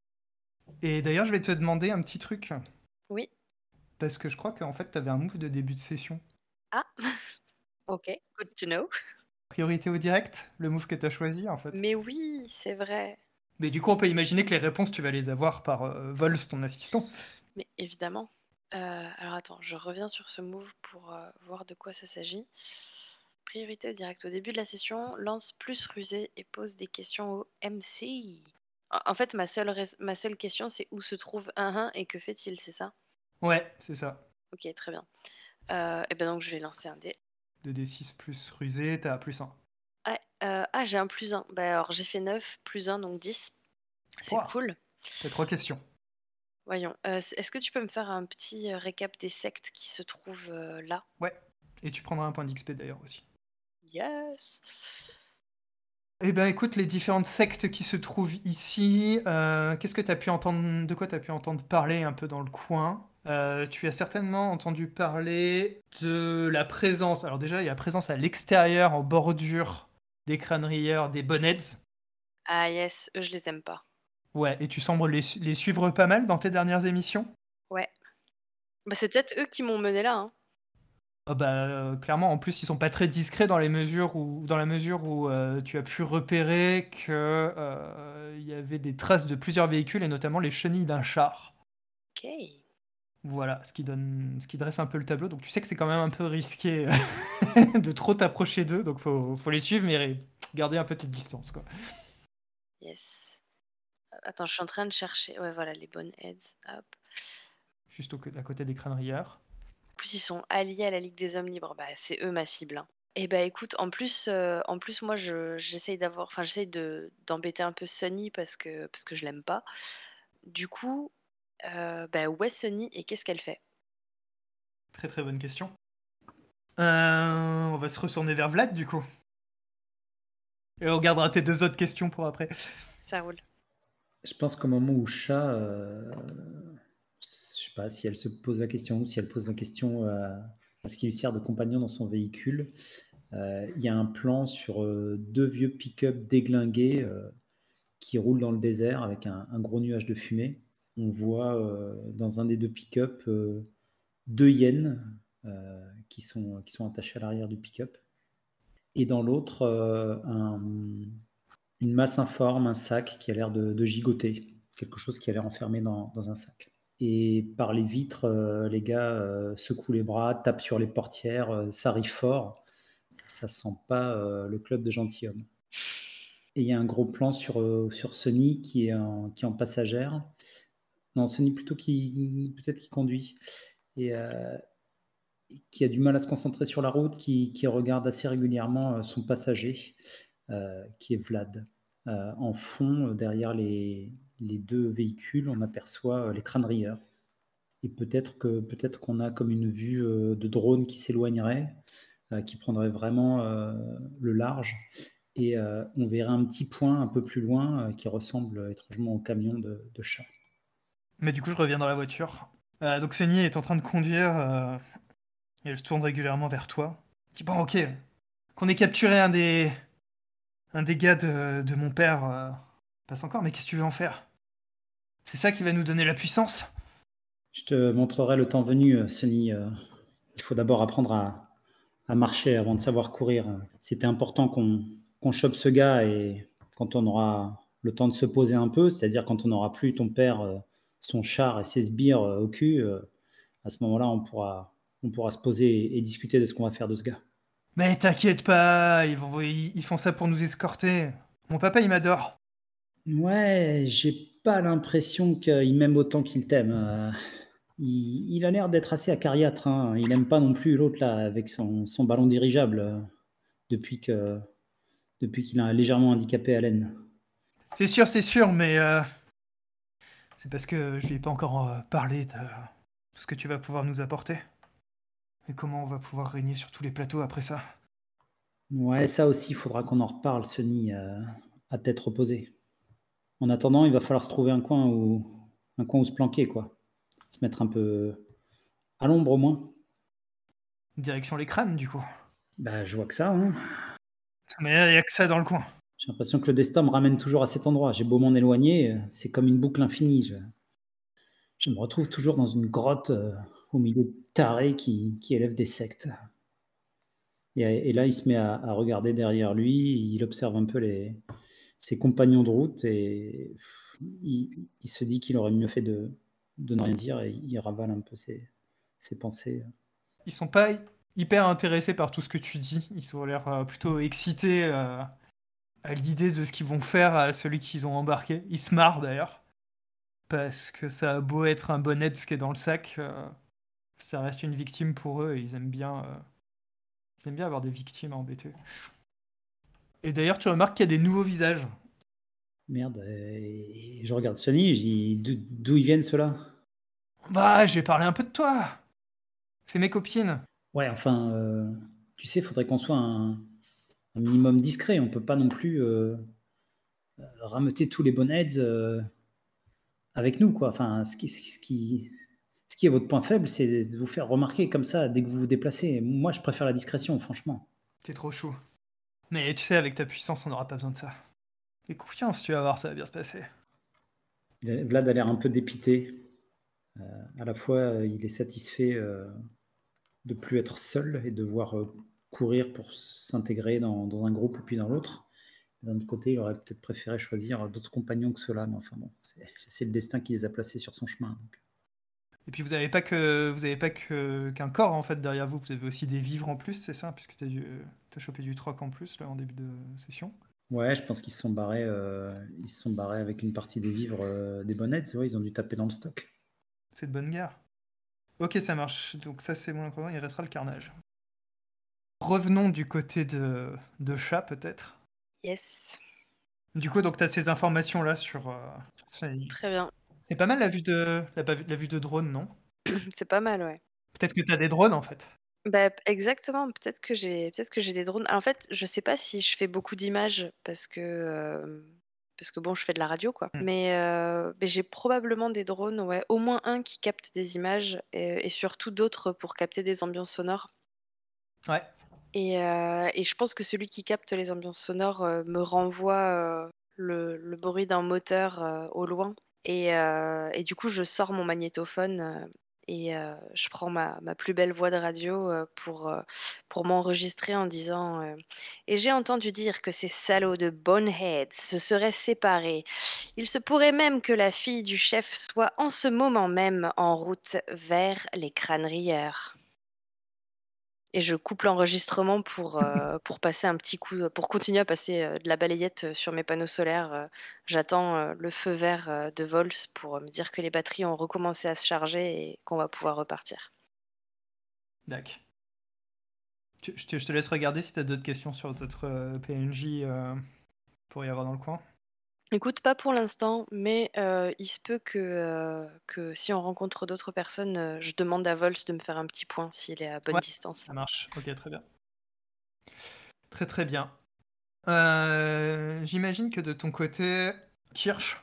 Et d'ailleurs, je vais te demander un petit truc. Oui. Parce que je crois qu'en fait, t'avais un move de début de session. Ah! OK, good to know. Priorité au direct, le move que t'as choisi en fait. Mais oui, c'est vrai. Mais du coup, on peut imaginer que les réponses, tu vas les avoir par Vols, ton assistant. Mais évidemment. Alors attends, je reviens sur ce move pour, voir de quoi ça s'agit. Priorité au direct. Au début de la session, lance plus rusé et pose des questions au MC. En fait, ma seule question, c'est où se trouve un et que fait-il, c'est ça? Ouais, c'est ça. OK, très bien. Et ben donc je vais lancer un dé. 2d6 plus rusé, t'as plus 1. Ouais, ah j'ai un +1. Bah, alors j'ai fait 9 +1 donc 10. C'est Wow. cool. T'as 3 questions. Voyons, est-ce que tu peux me faire un petit, récap des sectes qui se trouvent, là? Ouais. Et tu prendras un point d'XP d'ailleurs aussi. Yes! Eh ben écoute, les différentes sectes qui se trouvent ici, qu'est-ce que t'as pu entendre, de quoi t'as pu entendre parler un peu dans le coin? Tu as certainement entendu parler de la présence. Alors déjà, il y a la présence à l'extérieur, en bordure des crânerières, des bonnets. Ah yes, eux je les aime pas. Ouais, et tu sembles les suivre pas mal dans tes dernières émissions? Ouais. Bah, c'est peut-être eux qui m'ont mené là, hein. Ah bah, clairement, en plus, ils sont pas très discrets dans la mesure où tu as pu repérer que il y avait des traces de plusieurs véhicules et notamment les chenilles d'un char. OK. Voilà, ce qui dresse un peu le tableau. Donc tu sais que c'est quand même un peu risqué de trop t'approcher d'eux, donc faut les suivre, mais garder un peu de distance, quoi. Yes. Attends, je suis en train de chercher, ouais, voilà, les bonnes heads, hop. Juste à côté des crânerières. En plus, ils sont alliés à la Ligue des Hommes Libres. Bah, c'est eux ma cible, hein. Et bah, écoute, en plus moi j'essaye d'embêter un peu Sunny parce que je l'aime pas. Du coup, bah, où est Sunny et qu'est-ce qu'elle fait? Très très bonne question. On va se retourner vers Vlad, du coup. Et on gardera tes 2 autres questions pour après. Ça roule. Je pense qu'au moment où Chat, je sais pas si elle se pose la question ou si elle pose la question à ce qui lui sert de compagnon dans son véhicule, il y a un plan sur 2 vieux pick-up déglingués qui roulent dans le désert avec un gros nuage de fumée. On voit dans un des 2 pick-up 2 hyènes qui sont attachées à l'arrière du pick-up. Et dans l'autre, une masse informe, un sac qui a l'air de gigoter, quelque chose qui a l'air enfermé dans un sac. Et par les vitres, les gars secouent les bras, tapent sur les portières, ça rit fort. Ça sent pas le club de gentilshommes. Et il y a un gros plan sur Sunny qui est en passagère. Non, Sunny plutôt peut-être qui conduit. Et qui a du mal à se concentrer sur la route, qui regarde assez régulièrement son passager, qui est Vlad. En fond, derrière les 2 véhicules, on aperçoit les crânerieurs. et peut-être qu'on a comme une vue de drone qui s'éloignerait, qui prendrait vraiment le large, et on verrait un petit point un peu plus loin qui ressemble étrangement au camion de chat. Mais du coup, je reviens dans la voiture. Donc Sunny est en train de conduire et elle se tourne régulièrement vers toi. Elle dit bon, ok, qu'on ait capturé un des gars de mon père passe encore, mais qu'est-ce que tu veux en faire? C'est ça qui va nous donner la puissance? Je te montrerai le temps venu, Sonny. Il faut d'abord apprendre à marcher avant de savoir courir. C'était important qu'on chope ce gars, et quand on aura le temps de se poser un peu, c'est-à-dire quand on n'aura plus ton père, son char et ses sbires au cul, à ce moment-là, on pourra se poser et discuter de ce qu'on va faire de ce gars. Mais t'inquiète pas, ils font ça pour nous escorter. Mon papa, il m'adore. Ouais, j'ai pas l'impression qu'il m'aime autant qu'il t'aime. Il a l'air d'être assez acariâtre, hein. Il aime pas non plus l'autre là avec son ballon dirigeable depuis qu'il a légèrement handicapé Allen. C'est sûr, mais c'est parce que je lui ai pas encore parlé de tout ce que tu vas pouvoir nous apporter. Et comment on va pouvoir régner sur tous les plateaux après ça. Ouais, ça aussi, il faudra qu'on en reparle, Sonny, à tête reposée. En attendant, il va falloir se trouver un coin où se planquer, quoi. Se mettre un peu à l'ombre au moins. Direction les crânes, du coup. Bah, je vois que ça, hein. Mais il y a que ça dans le coin. J'ai l'impression que le destin me ramène toujours à cet endroit. J'ai beau m'en éloigner, c'est comme une boucle infinie. Je me retrouve toujours dans une grotte au milieu de tarés qui élèvent des sectes. Et là, il se met à regarder derrière lui, il observe un peu ses compagnons de route, et il se dit qu'il aurait mieux fait de ne rien dire, et il ravale un peu ses pensées. Ils sont pas hyper intéressés par tout ce que tu dis. Ils ont l'air plutôt excités à l'idée de ce qu'ils vont faire à celui qu'ils ont embarqué. Ils se marrent d'ailleurs. Parce que ça a beau être un bonnet ce qui est dans le sac, ça reste une victime pour eux et ils aiment bien avoir des victimes à embêter. Et d'ailleurs, tu remarques qu'il y a des nouveaux visages. Merde, et je regarde Sonny, je dis d'où ils viennent ceux-là? Bah, j'ai parlé un peu de toi. C'est mes copines. Ouais, enfin, tu sais, il faudrait qu'on soit un minimum discret. On peut pas non plus rameuter tous les bonheads avec nous, quoi. Enfin, ce qui est votre point faible, c'est de vous faire remarquer comme ça dès que vous vous déplacez. Moi, je préfère la discrétion, franchement. T'es trop chaud. Mais tu sais, avec ta puissance, on n'aura pas besoin de ça. Fais confiance, tu vas voir, ça va bien se passer. Vlad a l'air un peu dépité. À la fois, il est satisfait de plus être seul et de voir courir pour s'intégrer dans un groupe et puis dans l'autre. D'un autre côté, il aurait peut-être préféré choisir d'autres compagnons que ceux-là, mais enfin bon, c'est le destin qui les a placés sur son chemin. Donc. Et puis vous avez pas qu'un corps en fait derrière vous, vous avez aussi des vivres en plus, c'est ça, puisque t'as chopé du troc en plus là en début de session. Ouais, je pense qu'ils se sont barrés, avec une partie des vivres des bonnettes. C'est vrai, ils ont dû taper dans le stock. C'est de bonne guerre. Ok, ça marche. Donc ça c'est mon incroyable, il restera le carnage. Revenons du côté de chat peut-être. Yes, Du coup, donc t'as ces informations là sur. très bien. C'est pas mal la vue de drone, non? C'est pas mal, ouais. Peut-être que t'as des drones en fait. Bah, exactement, peut-être que j'ai des drones. Alors, en fait, je sais pas si je fais beaucoup d'images parce que bon, je fais de la radio, quoi. Hmm. Mais j'ai probablement des drones, ouais, au moins un qui capte des images et surtout d'autres pour capter des ambiances sonores. Ouais. Et je pense que celui qui capte les ambiances sonores me renvoie le bruit d'un moteur au loin. Et du coup, je sors mon magnétophone et je prends ma plus belle voix de radio pour m'enregistrer en disant Et j'ai entendu dire que ces salauds de boneheads se seraient séparés. Il se pourrait même que la fille du chef soit en ce moment même en route vers les crânerieurs. Et je coupe l'enregistrement pour passer un petit coup, pour continuer à passer de la balayette sur mes panneaux solaires. J'attends le feu vert de Vols pour me dire que les batteries ont recommencé à se charger et qu'on va pouvoir repartir. D'accord. Je te laisse regarder si t'as d'autres questions sur d'autres PNJ pour y avoir dans le coin. Écoute, pas pour l'instant, mais il se peut que si on rencontre d'autres personnes, je demande à Vols de me faire un petit point s'il est à bonne Ouais, distance. ça marche. Ok, très bien. Très très bien. J'imagine que de ton côté, Kirsch,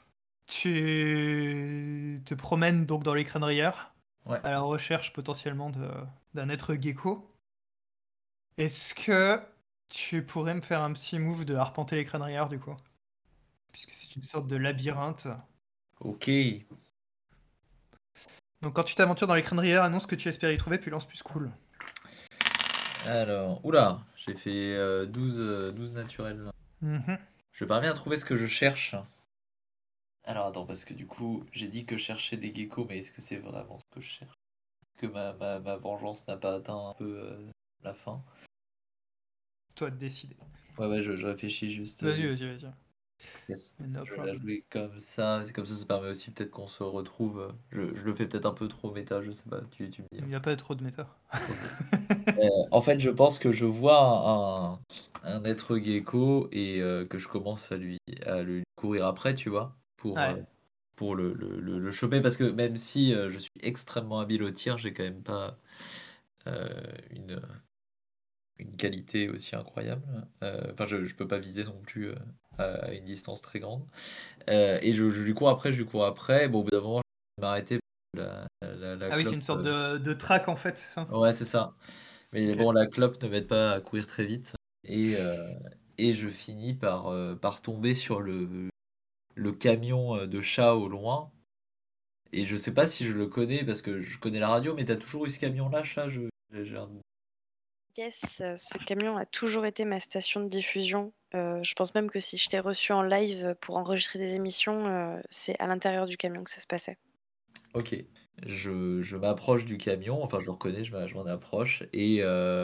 tu te promènes donc dans les crâneries Ouais. à la recherche potentiellement d'un être gecko. Est-ce que tu pourrais me faire un petit move de arpenter les crâneries du coup? Puisque c'est une sorte de labyrinthe. Ok. Donc quand tu t'aventures dans les crâneries, annonce ce que tu espères y trouver, puis lance plus cool. Alors, oula, j'ai fait 12 naturels. Mhm. Je parviens à trouver ce que je cherche. Alors attends, parce que du coup, j'ai dit que je cherchais des geckos, mais est-ce que c'est vraiment ce que je cherche? Est-ce que ma vengeance n'a pas atteint un peu la fin? Toi de décider. Ouais, je réfléchis juste. Vas-y. Yes. No Je vais la problem. jouer comme ça. C'est comme ça permet aussi peut-être qu'on se retrouve. Je le fais peut-être un peu trop méta, je sais pas, tu me dis. Il n'y a pas trop de méta. Ok. En fait, je pense que je vois un être gecko et que je commence à lui courir après, tu vois, Ouais. pour le choper. Parce que même si je suis extrêmement habile au tir, j'ai quand même pas euh, une qualité aussi incroyable. Enfin, je peux pas viser non plus à une distance très grande. Et je lui cours après, je lui cours après. Bon, au bout d'un moment, je vais m'arrêter. La Ah oui, c'est clope. une sorte de track en fait, c'est ça? Ouais, c'est ça. Mais Ok. bon, la clope ne m'aide pas à courir très vite. Et, euh, et je finis par tomber sur le camion de chat au loin. Et je sais pas si je le connais parce que je connais la radio, mais t'as toujours eu ce camion-là, chat? J'ai un- Yes, ce camion a toujours été ma station de diffusion. Je pense même que si je t'ai reçu en live pour enregistrer des émissions, c'est à l'intérieur du camion que ça se passait. Ok. Je m'approche du camion, enfin je le reconnais, je m'en approche. Et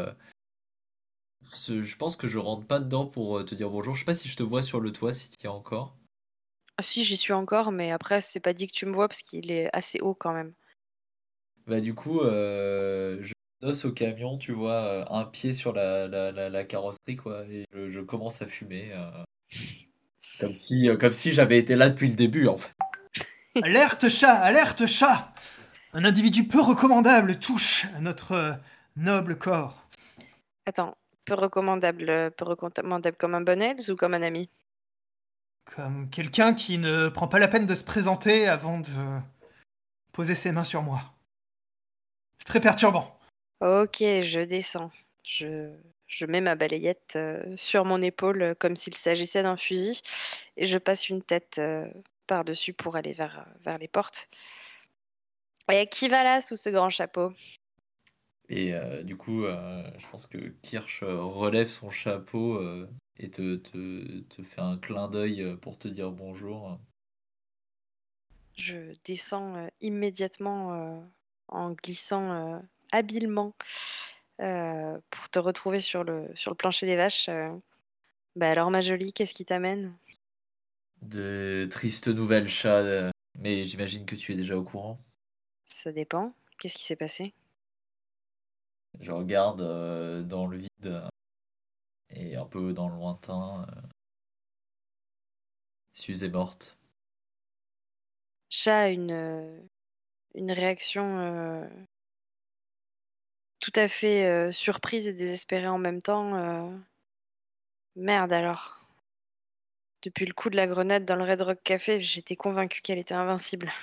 je pense que je rentre pas dedans pour te dire bonjour. Je sais pas si je te vois sur le toit, si tu y es encore. Ah si, j'y suis encore, mais après, c'est pas dit que tu me vois parce qu'il est assez haut quand même. Bah du coup, je m'adosse au camion, tu vois, un pied sur la carrosserie, quoi, et je commence à fumer, comme si j'avais été là depuis le début, en fait. Alerte chat! Alerte chat! Un individu peu recommandable touche à notre noble corps. Attends, peu recommandable comme un bon Elz ou comme un ami? Comme quelqu'un qui ne prend pas la peine de se présenter avant de poser ses mains sur moi. C'est très perturbant. Ok, je descends. Je, je mets ma balayette sur mon épaule comme s'il s'agissait d'un fusil et je passe une tête par-dessus pour aller vers les portes. Et qui va là sous ce grand chapeau? Et du coup, je pense que Kirsch relève son chapeau et te fait un clin d'œil pour te dire bonjour. Je descends immédiatement en glissant habilement pour te retrouver sur le plancher des vaches. Bah alors ma jolie, qu'est-ce qui t'amène? De tristes nouvelles, chat, mais j'imagine que tu es déjà au courant. Ça dépend. Qu'est-ce qui s'est passé? Je regarde dans le vide et un peu dans le lointain. Suze est morte. Chat a une réaction tout à fait surprise et désespérée en même temps. Merde alors. Depuis le coup de la grenade dans le Red Rock Café, j'étais convaincue qu'elle était invincible.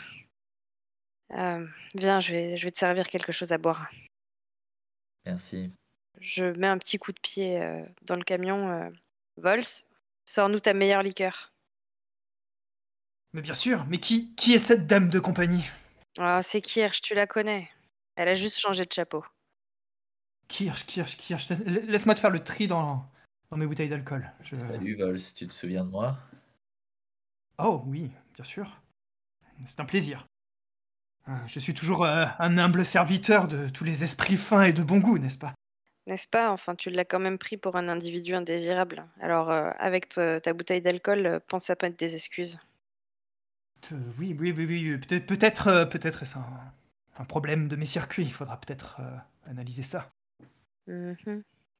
Viens, je vais te servir quelque chose à boire. Merci. Je mets un petit coup de pied dans le camion. Vols, sors-nous ta meilleure liqueur. Mais bien sûr, mais qui est cette dame de compagnie? Ah, c'est Kirsch, tu la connais. Elle a juste changé de chapeau. Kirsch. Laisse-moi te faire le tri dans mes bouteilles d'alcool. Salut Vols, tu te souviens de moi? Oh oui, bien sûr. C'est un plaisir. Je suis toujours un humble serviteur de tous les esprits fins et de bon goût, n'est-ce pas? N'est-ce pas? Enfin, tu l'as quand même pris pour un individu indésirable. Alors, avec ta bouteille d'alcool, pense à pas des excuses. Oui. Peut-être est-ce un problème de mes circuits. Il faudra peut-être analyser ça. Mhm.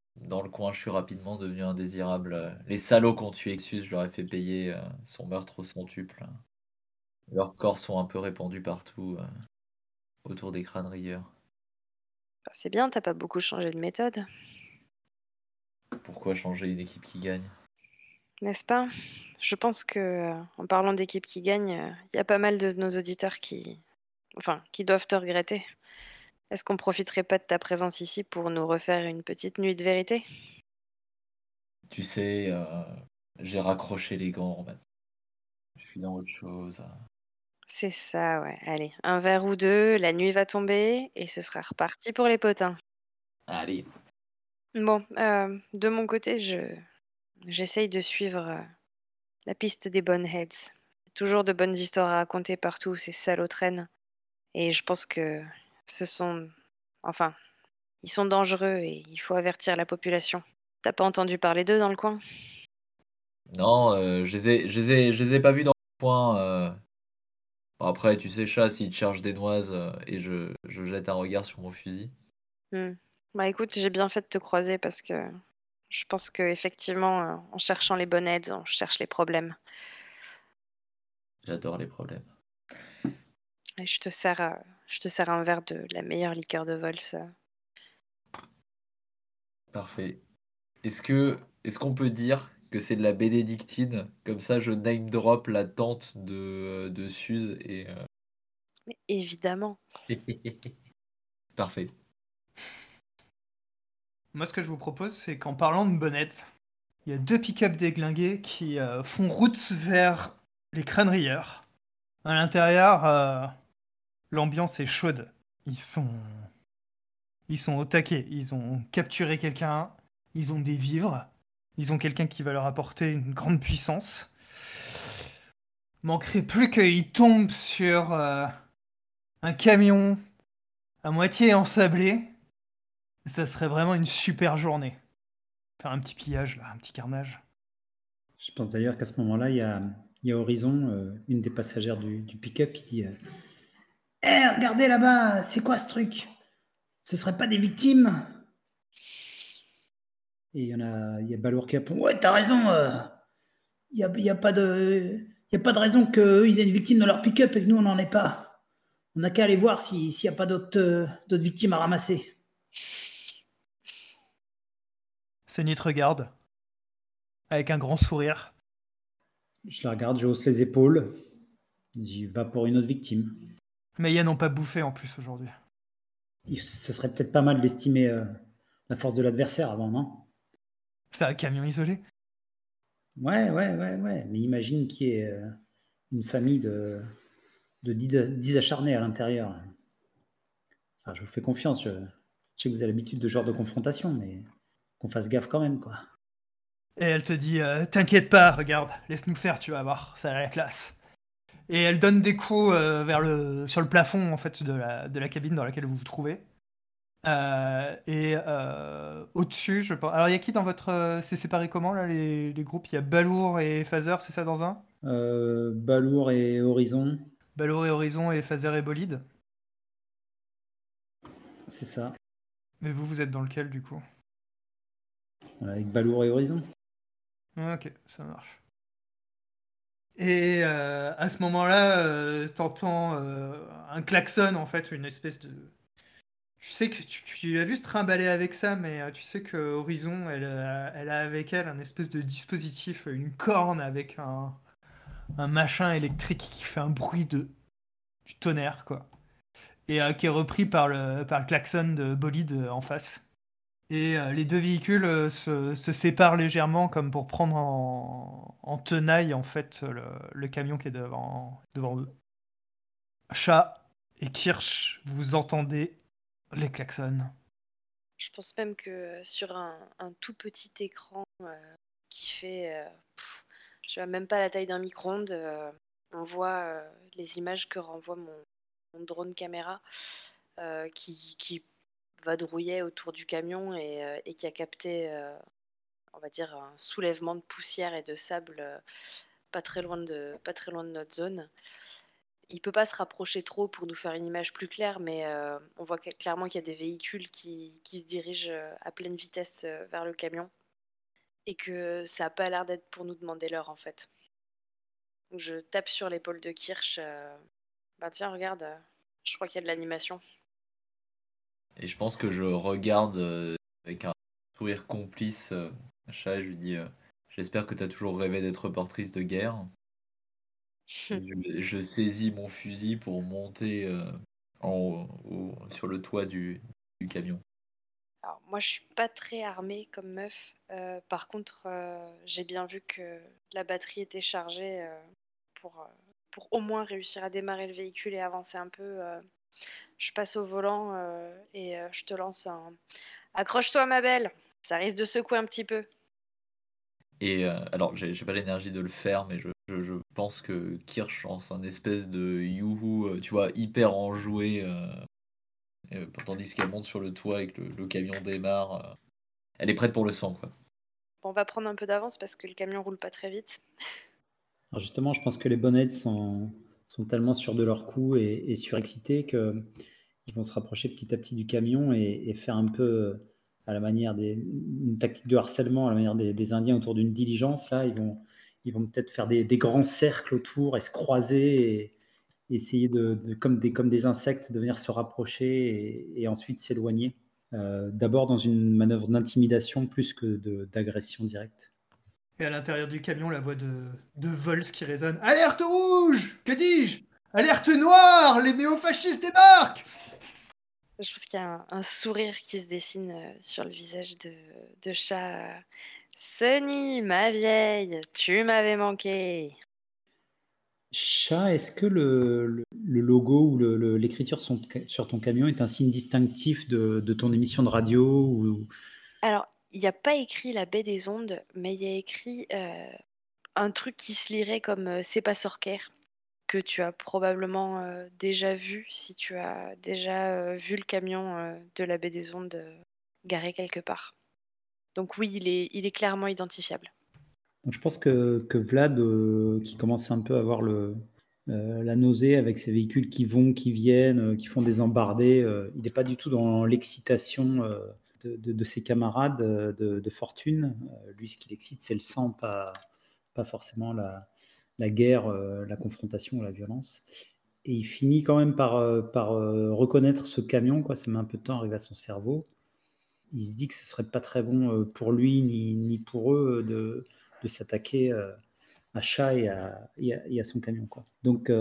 Dans le coin, je suis rapidement devenu indésirable. Les salauds qui ont tué Exus, je leur ai fait payer son meurtre au centuple. Leurs corps sont un peu répandus partout autour des crânes rieurs. Bah, c'est bien, t'as pas beaucoup changé de méthode, Pourquoi changer une équipe qui gagne? n'est-ce pas? Je pense que, en parlant d'équipe qui gagne, il y a pas mal de nos auditeurs qui doivent te regretter. Est-ce qu'on profiterait pas de ta présence ici pour nous refaire une petite nuit de vérité? Tu sais, j'ai raccroché les gants maintenant. Je suis dans autre chose. C'est ça, ouais. Allez, un verre ou deux, la nuit va tomber et ce sera reparti pour les potins. Allez, Bon, de mon côté, j'essaye de suivre la piste des Boneheads. Toujours de bonnes histoires à raconter partout où ces salauds traînent. Et je pense que ce sont... Enfin, ils sont dangereux et il faut avertir la population. T'as pas entendu parler d'eux dans le coin? non, je les ai pas vus dans le coin. Bon, après, tu sais, chat, s'il te cherche des noises et je jette un regard sur mon fusil. Hmm. Bah écoute, j'ai bien fait de te croiser parce que je pense que effectivement, en cherchant les Boneheads, on cherche les problèmes. J'adore les problèmes. Et je te sers un verre de la meilleure liqueur de Vols. Parfait. Est-ce qu'on peut dire que c'est de la bénédictine? Comme ça, je name drop la tante de Suze et. Mais évidemment. Parfait. Moi, ce que je vous propose, c'est qu'en parlant de bonnettes, il y a 2 pick-up déglingués qui font route vers les crânerieurs. À l'intérieur, l'ambiance est chaude. Ils sont, ils sont au taquet. Ils ont capturé quelqu'un. Ils ont des vivres. Ils ont quelqu'un qui va leur apporter une grande puissance. Manquerait plus qu'ils tombent sur un camion à moitié ensablé. Ça serait vraiment une super journée. Faire un petit pillage, là, un petit carnage. Je pense d'ailleurs qu'à ce moment-là, il y a Horizon, une des passagères du pick-up, qui dit Eh, regardez là-bas, c'est quoi ce truc? Ce serait pas des victimes? Et il y a Balour qui répond Ouais, t'as raison, il y a pas de raison qu'eux, ils aient une victime dans leur pick-up et que nous, on n'en ait pas. On n'a qu'à aller voir s'il n'y a pas d'autres victimes à ramasser. Sunny te regarde, avec un grand sourire. Je la regarde, je hausse les épaules. J'y va pour une autre victime. Mais ils n'ont pas bouffé en plus aujourd'hui. Ce serait peut-être pas mal d'estimer la force de l'adversaire avant, non? C'est un camion isolé. Ouais. Mais imagine qu'il y ait une famille de 10 acharnés à l'intérieur. Enfin, je vous fais confiance. Je sais que vous avez l'habitude de ce genre de confrontation, mais qu'on fasse gaffe quand même, quoi. Et elle te dit T'inquiète pas, regarde, laisse-nous faire, tu vas voir, ça a la classe. Et elle donne des coups sur le plafond en fait de la cabine dans laquelle vous vous trouvez. Au-dessus, je pense. Alors, il y a qui dans votre. C'est séparé comment là les groupes? Il y a Balour et Phaser, c'est ça dans un? Balour et Horizon, Balour et Horizon et Phaser et Bolide. c'est ça. Mais vous êtes dans lequel du coup? Voilà, avec Balour et Horizon. Ok, ça marche. Et à ce moment-là, t'entends un klaxon en fait, une espèce de. Tu sais que tu l'as vu se trimballer avec ça, mais tu sais que Horizon, elle a avec elle un espèce de dispositif, une corne avec un machin électrique qui fait un bruit du tonnerre, quoi. Et qui est repris par le klaxon de bolide en face. Et les deux véhicules se séparent légèrement comme pour prendre en tenaille en fait le camion qui est devant eux. Chat et Kirsch, vous entendez les klaxons. Je pense même que sur un tout petit écran qui fait, je sais même pas la taille d'un micro-ondes, on voit les images que renvoie mon drone caméra qui vadrouillait autour du camion et qui a capté, on va dire, un soulèvement de poussière et de sable pas très loin de notre zone. Il peut pas se rapprocher trop pour nous faire une image plus claire, mais on voit clairement qu'il y a des véhicules qui se dirigent à pleine vitesse vers le camion et que ça a pas l'air d'être pour nous demander l'heure en fait. Donc je tape sur l'épaule de Kirsch. Bah tiens, regarde, je crois qu'il y a de l'animation. Et je pense que je regarde avec un sourire complice Chat et je lui dis j'espère que tu as toujours rêvé d'être reportrice de guerre. Et je saisis mon fusil pour monter sur le toit du camion. Alors moi je suis pas très armée comme meuf. Par contre, j'ai bien vu que la batterie était chargée pour au moins réussir à démarrer le véhicule et avancer un peu. Je passe au volant et je te lance un accroche-toi ma belle, ça risque de secouer un petit peu. Et alors, j'ai pas l'énergie de le faire, mais je pense que Kirsch lance un espèce de youhou, tu vois, hyper enjoué, tandis qu'elle monte sur le toit et que le camion démarre. Elle est prête pour le sang, quoi. Bon, on va prendre un peu d'avance parce que le camion roule pas très vite. Alors justement, je pense que les bonheads sont tellement sûrs de leur coup et surexcités qu'ils vont se rapprocher petit à petit du camion et faire un peu à la manière une tactique de harcèlement à la manière des Indiens autour d'une diligence. Là, ils vont peut-être faire des grands cercles autour et se croiser et essayer comme des insectes de venir se rapprocher et ensuite s'éloigner. D'abord dans une manœuvre d'intimidation plus que d'agression directe. Et à l'intérieur du camion, la voix de Vols qui résonne. Alerte rouge! Que dis-je? Alerte noire! Les néofascistes débarquent! Je pense qu'il y a un sourire qui se dessine sur le visage de Chat. Sunny, ma vieille, tu m'avais manqué. Chat, est-ce que le logo ou l'écriture sur ton camion est un signe distinctif de ton émission de radio ou... Alors, il n'y a pas écrit la baie des ondes, mais il y a écrit un truc qui se lirait comme C'est pas Sorker, que tu as probablement déjà vu si tu as déjà vu le camion de la baie des ondes garé quelque part. Donc oui, il est clairement identifiable. Donc je pense que Vlad, qui commence un peu à avoir la nausée avec ces véhicules qui vont, qui viennent, qui font des embardées, il n'est pas du tout dans l'excitation de ses camarades de fortune. Lui, ce qui l'excite, c'est le sang, pas forcément la guerre, la confrontation, la violence. Et il finit quand même par reconnaître ce camion, quoi. Ça met un peu de temps à arriver à son cerveau. Il se dit que ce serait pas très bon pour lui ni pour eux de s'attaquer à Chat et à son camion, quoi. Donc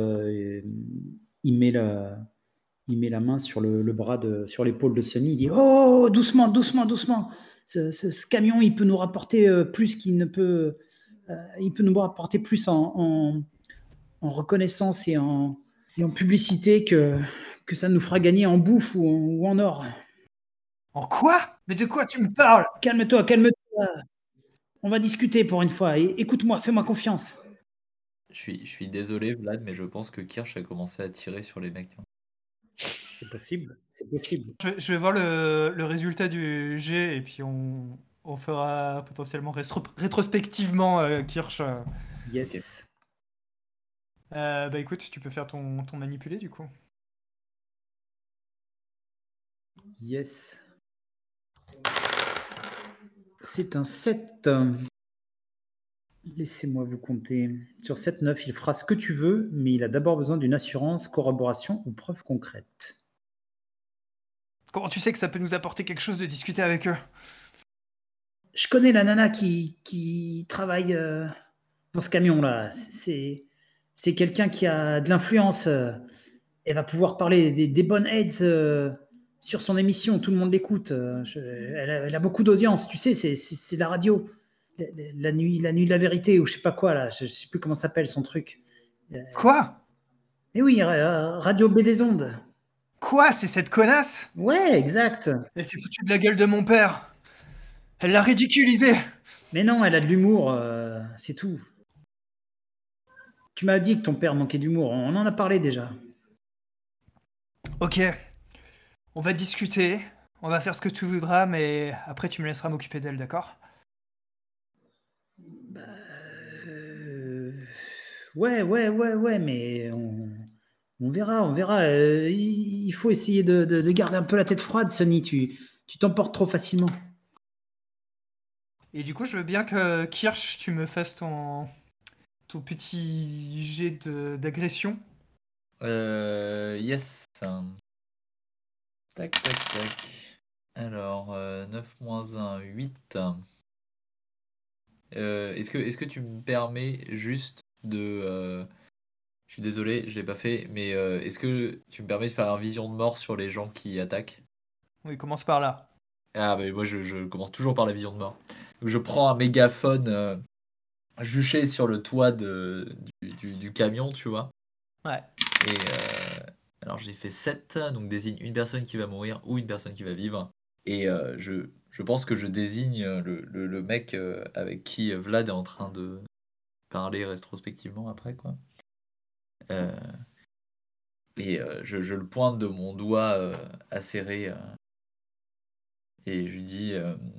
il met la main sur le bras sur l'épaule de Sunny. Il dit oh, doucement, doucement, doucement. Ce camion, il peut nous rapporter plus qu'il ne peut. Il peut nous rapporter plus en reconnaissance et en publicité que ça nous fera gagner en bouffe ou en or. En quoi? Mais de quoi tu me parles? Calme-toi, calme-toi. On va discuter pour une fois. Écoute-moi, fais-moi confiance. Je suis désolé, Vlad, mais je pense que Kirsch a commencé à tirer sur les mecs. C'est possible, c'est possible. Je vais voir le résultat du jet et puis on fera potentiellement rétrospectivement Kirsch. Yes. Bah écoute, tu peux faire ton manipulé du coup. Yes. C'est un 7. Laissez-moi vous compter. Sur 7-9, il fera ce que tu veux, mais il a d'abord besoin d'une assurance, corroboration ou preuve concrète. Comment tu sais que ça peut nous apporter quelque chose de discuter avec eux? Je connais la nana qui travaille dans ce camion-là. C'est quelqu'un qui a de l'influence. Elle va pouvoir parler des bonnes aids sur son émission. Tout le monde l'écoute. Elle a beaucoup d'audience. Tu sais, c'est la radio. La nuit de la vérité ou je sais pas quoi là. Je sais plus comment s'appelle son truc. Quoi? Mais oui, Radio B des ondes. Quoi? C'est cette connasse? Ouais, exact. Elle s'est foutue de la gueule de mon père. Elle l'a ridiculisé. Mais non, elle a de l'humour, c'est tout. Tu m'as dit que ton père manquait d'humour, on en a parlé déjà. Ok. On va discuter. On va faire ce que tu voudras, mais après tu me laisseras m'occuper d'elle, d'accord? Ouais, mais On verra, on verra. Il faut essayer de garder un peu la tête froide, Sonny. Tu t'emportes trop facilement. Et du coup, je veux bien que Kirsch, tu me fasses ton petit jet d'agression. Yes. Tac, tac, tac. Alors, 9 moins 1, 8. Est-ce que tu me permets juste de... je suis désolé, je l'ai pas fait, mais est-ce que tu me permets de faire une vision de mort sur les gens qui attaquent? Oui, commence par là. Ah, bah moi je commence toujours par la vision de mort. Donc, je prends un mégaphone juché sur le toit du camion, tu vois. Ouais. Et alors j'ai fait 7, donc désigne une personne qui va mourir ou une personne qui va vivre. Et je pense que je désigne le mec avec qui Vlad est en train de parler rétrospectivement après, quoi. Euh, et je le pointe de mon doigt acéré et je lui dis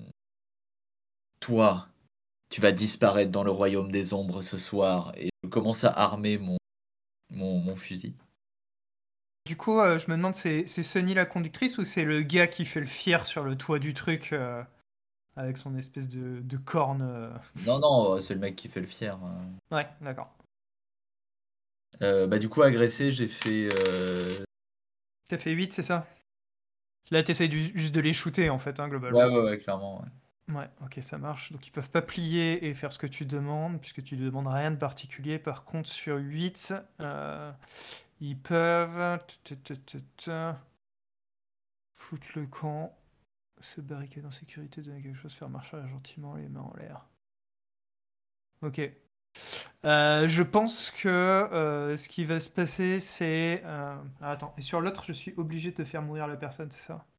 toi, tu vas disparaître dans le royaume des ombres ce soir. Et je commence à armer mon fusil. Du coup, je me demande, c'est Sunny la conductrice ou c'est le gars qui fait le fier sur le toit du truc avec son espèce de corne Non, non, c'est le mec qui fait le fier. Ouais, d'accord. Bah du coup, agressé, j'ai fait... T'as fait 8, c'est ça? Là, t'essayes juste de les shooter, en fait, hein, Ouais, globalement. ouais, ouais, clairement, ouais. Ouais, ok, ça marche. Donc, ils peuvent pas plier et faire ce que tu demandes, puisque tu ne demandes rien de particulier. Par contre, sur 8, ils peuvent foutre le camp, se barricader en sécurité, donner quelque chose, faire marcher gentiment les mains en l'air. Ok. Je pense que ce qui va se passer, c'est... attends, et sur l'autre, je suis obligé de te faire mourir la personne, c'est ça?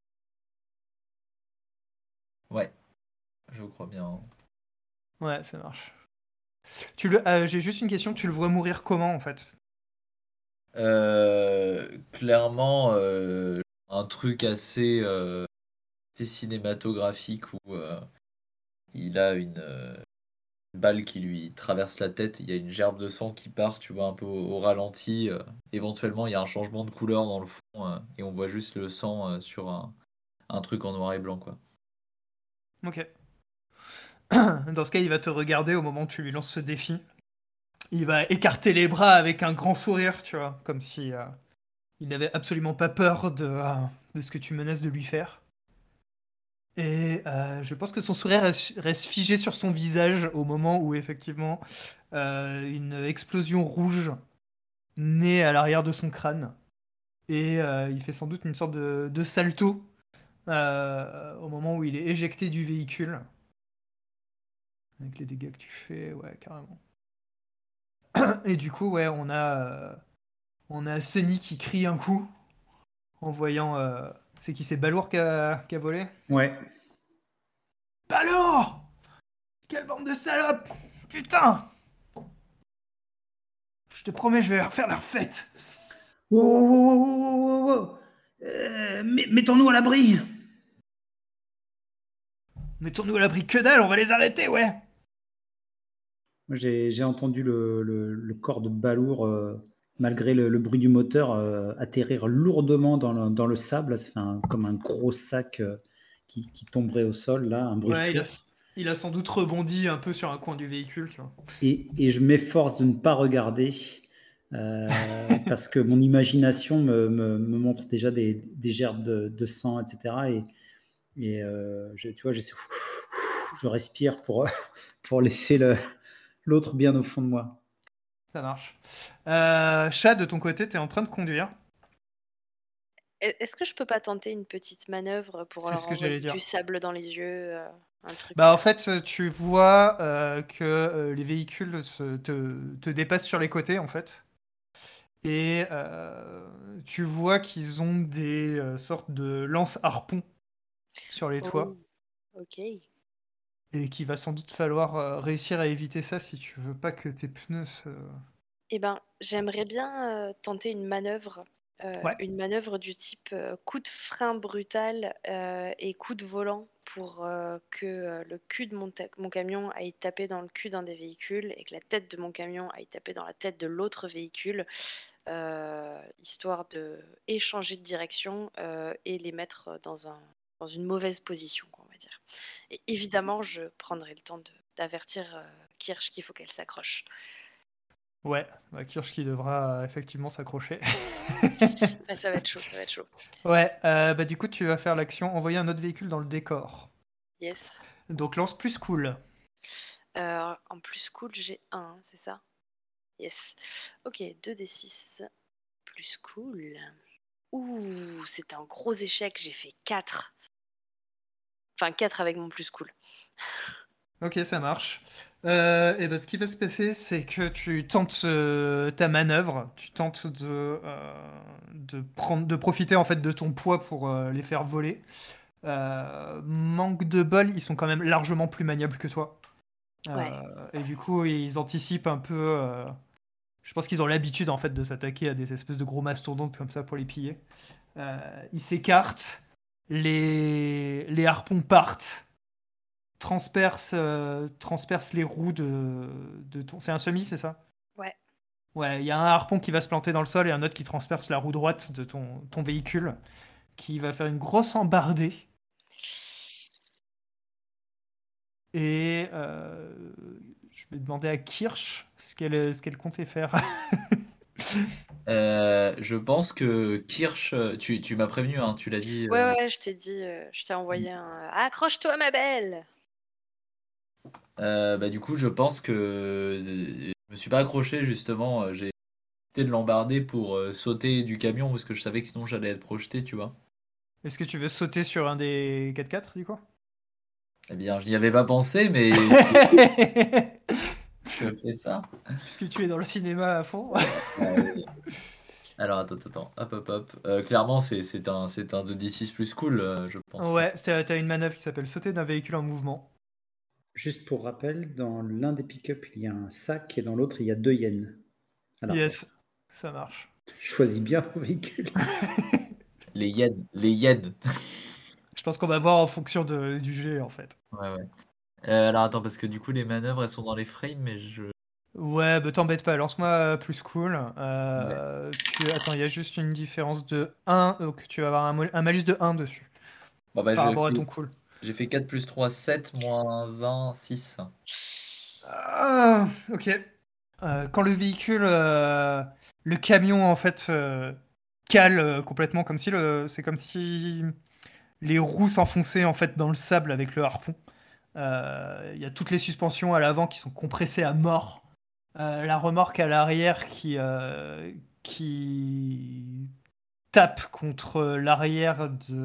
Ouais, je crois bien. Ouais, ça marche. J'ai juste une question, tu le vois mourir comment, en fait? Clairement, un truc assez cinématographique où il a une balle qui lui traverse la tête, il y a une gerbe de sang qui part, tu vois, un peu au ralenti. Éventuellement, il y a un changement de couleur dans le fond et on voit juste le sang sur un truc en noir et blanc, quoi. Ok. Dans ce cas, il va te regarder au moment où tu lui lances ce défi. Il va écarter les bras avec un grand sourire, tu vois, comme si il n'avait absolument pas peur de ce que tu menaces de lui faire. Et je pense que son sourire reste figé sur son visage au moment où effectivement une explosion rouge naît à l'arrière de son crâne. Et il fait sans doute une sorte de salto au moment où il est éjecté du véhicule. Avec les dégâts que tu fais, ouais, carrément. Et du coup, ouais, on a Sunny qui crie un coup en voyant. C'est qui? C'est Balour qui a volé? Ouais. Balour! Quelle bande de salopes! Putain! Je te promets, je vais leur faire leur fête! Wow, wow, wow, wow, wow, wow. Mettons-nous à l'abri. Mettons-nous à l'abri que dalle, on va les arrêter, ouais! J'ai entendu le corps de Balour, malgré le bruit du moteur, atterrir lourdement dans le sable. Ça fait comme un gros sac qui tomberait au sol, là, un bruit Ouais, sourd. il a sans doute rebondi un peu sur un coin du véhicule, tu vois. Et je m'efforce de ne pas regarder parce que mon imagination me montre déjà des gerbes de sang, etc. Et tu vois, je respire pour laisser l'autre bien au fond de moi. Ça marche. Chat, de ton côté, t'es en train de conduire. Est-ce que je peux pas tenter une petite manœuvre pour C'est leur ce que j'allais envoyer dire. du sable dans les yeux, un truc Bah, en fait, tu vois que les véhicules te dépassent sur les côtés, en fait. Et tu vois qu'ils ont des sortes de lance-harpons sur les toits. Oh, ok. Et qu'il va sans doute falloir réussir à éviter ça si tu veux pas que tes pneus se... Eh ben, j'aimerais bien tenter Ouais. une manœuvre du type coup de frein brutal et coup de volant pour que le cul de mon camion aille taper dans le cul d'un des véhicules et que la tête de mon camion aille taper dans la tête de l'autre véhicule histoire de échanger de direction et les mettre dans une mauvaise position, quoi, on va dire. Et évidemment, je prendrai le temps d'avertir Kirsch qu'il faut qu'elle s'accroche. Ouais, Kirsch qui devra effectivement s'accrocher. Ah, ça va être chaud, ça va être chaud. Ouais, du coup, tu vas faire l'action envoyer un autre véhicule dans le décor. Yes. Donc, lance plus cool. En plus cool, j'ai 1, c'est ça? Yes. Ok, 2d6 plus cool. Ouh, c'est un gros échec, j'ai fait 4. Enfin, 4 avec mon plus cool. Ok, ça marche. Ce qui va se passer, c'est que tu tentes ta manœuvre, tu tentes de profiter en fait de ton poids pour les faire voler. Manque de bol, ils sont quand même largement plus maniables que toi. Ouais. Et du coup, ils anticipent un peu. Je pense qu'ils ont l'habitude en fait de s'attaquer à des espèces de gros mastodontes comme ça pour les piller. Ils s'écartent, les harpons partent, transpercent les roues de ton. C'est un semi, c'est ça? Ouais. Ouais, il y a un harpon qui va se planter dans le sol et un autre qui transperce la roue droite de ton véhicule, qui va faire une grosse embardée. Et je vais demander à Kirsch ce qu'elle comptait faire. Je pense que Kirsch, tu m'as prévenu, hein, tu l'as dit. Ouais, je t'ai dit, je t'ai envoyé un accroche-toi, ma belle! Du coup, je pense que je me suis pas accroché justement. J'ai évité de l'embarder pour sauter du camion parce que je savais que sinon j'allais être projeté, tu vois. Est-ce que tu veux sauter sur un des 4x4 du coup? Eh bien, je n'y avais pas pensé, mais je fais ça. Puisque tu es dans le cinéma à fond. Alors, attends. Hop. Clairement, c'est un 2d6 plus cool, je pense. Ouais, t'as une manœuvre qui s'appelle sauter d'un véhicule en mouvement. Juste pour rappel, dans l'un des pick-up, il y a un sac et dans l'autre, il y a 2 yens. Alors, Yes, ça marche. choisis bien ton véhicule. Les yens. Je pense qu'on va voir en fonction du jet en fait. Ouais. Alors, attends, parce que du coup, les manœuvres, elles sont dans les frames, mais Ouais, t'embête pas, lance-moi plus cool. Ouais. Attends, il y a juste une différence de 1, donc tu vas avoir un malus de 1 dessus, Bon, par rapport à ton cool. j'ai fait 4 plus 3, 7, moins 1, 6. Ah, ok. Quand le véhicule, le camion en fait cale complètement, c'est comme si les roues s'enfonçaient en fait dans le sable avec le harpon. Il y a toutes les suspensions à l'avant qui sont compressées à mort. La remorque à l'arrière qui tape contre l'arrière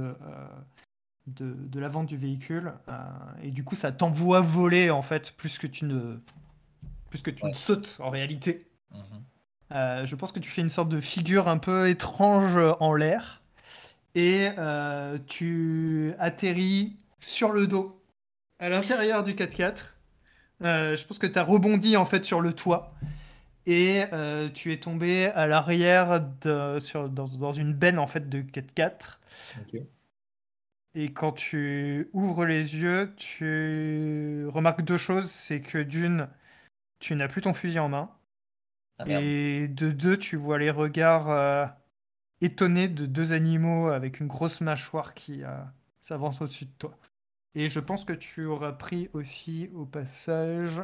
de l'avant du véhicule. Et du coup, ça t'envoie voler en fait plus que tu ne sautes en réalité. Je pense que tu fais une sorte de figure un peu étrange en l'air. Et tu atterris sur le dos, à l'intérieur du 4x4. Je pense que tu as rebondi en fait sur le toit. Et tu es tombé à l'arrière dans une benne en fait de 4x4. Ok. Et quand tu ouvres les yeux, tu remarques deux choses. C'est que d'une, tu n'as plus ton fusil en main. Ah merde. Et de deux, tu vois les regards étonnés de deux animaux avec une grosse mâchoire qui s'avance au-dessus de toi. Et je pense que tu auras pris aussi au passage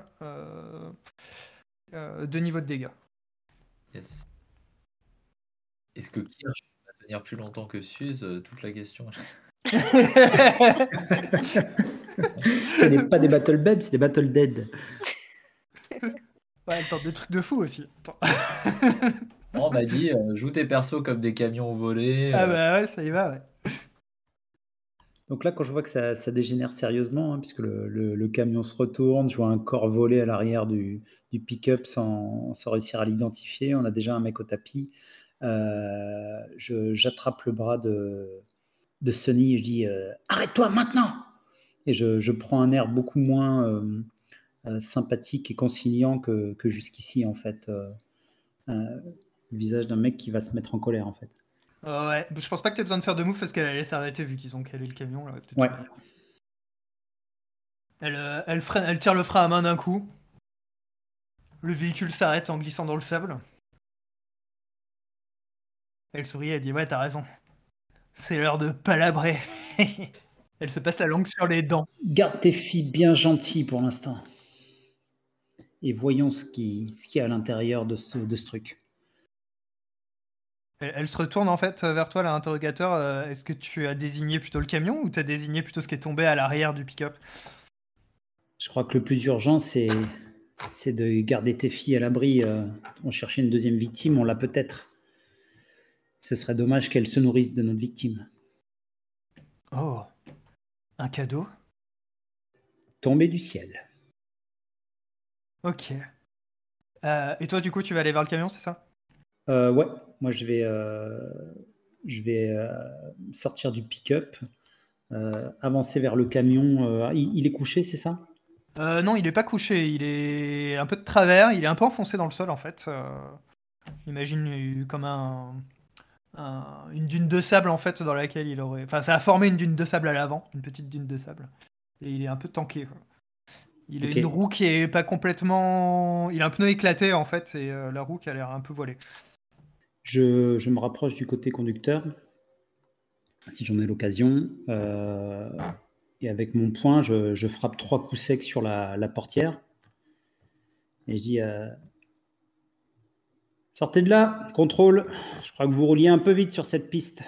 2 niveaux de dégâts. Yes. Est-ce que Kirsch va tenir plus longtemps que Suze? Toute la question. C'est pas des Battle Bed, c'est des Battle Dead. Ouais, elle tente des trucs de fou aussi. Attends. On m'a dit, joue tes persos comme des camions volés. Ah bah ouais, ça y va, ouais. Donc là, quand je vois que ça dégénère sérieusement, puisque le camion se retourne, je vois un corps volé à l'arrière du pick-up sans réussir à l'identifier. On a déjà un mec au tapis. J'attrape le bras de Sonny et je dis arrête-toi maintenant. Et je prends un air beaucoup moins sympathique et conciliant que jusqu'ici, en fait. Le visage d'un mec qui va se mettre en colère, en fait. Ouais, je pense pas que tu aies besoin de faire de move parce qu'elle allait s'arrêter vu qu'ils ont calé le camion là. Ouais. Elle tire le frein à main d'un coup. Le véhicule s'arrête en glissant dans le sable. Elle sourit, elle dit ouais, t'as raison. C'est l'heure de palabrer. Elle se passe la langue sur les dents. Garde tes filles bien gentilles pour l'instant. Et voyons ce qu'il y a à l'intérieur de ce truc. Elle se retourne en fait vers toi, l'interrogateur. Est-ce que tu as désigné plutôt le camion ou t'as désigné plutôt ce qui est tombé à l'arrière du pick-up? Je crois que le plus urgent, c'est de garder tes filles à l'abri. On cherchait une deuxième victime, on l'a peut-être. Ce serait dommage qu'elles se nourrissent de notre victime. Oh, un cadeau? Tombée du ciel. Ok. Et toi, du coup, tu vas aller vers le camion, c'est ça? Ouais, moi je vais sortir du pick-up, avancer vers le camion. Il est couché, c'est ça? Non, il est pas couché. Il est un peu de travers. Il est un peu enfoncé dans le sol en fait. Imagine comme une dune de sable en fait dans laquelle il aurait. Enfin, ça a formé une dune de sable à l'avant, une petite dune de sable. Et il est un peu tanké, quoi. Il a Ok. une roue qui est pas complètement. Il a un pneu éclaté en fait et la roue qui a l'air un peu voilée. Je me rapproche du côté conducteur, si j'en ai l'occasion. Et avec mon poing, je frappe 3 coups secs sur la portière. Et je dis sortez de là, contrôle. Je crois que vous rouliez un peu vite sur cette piste.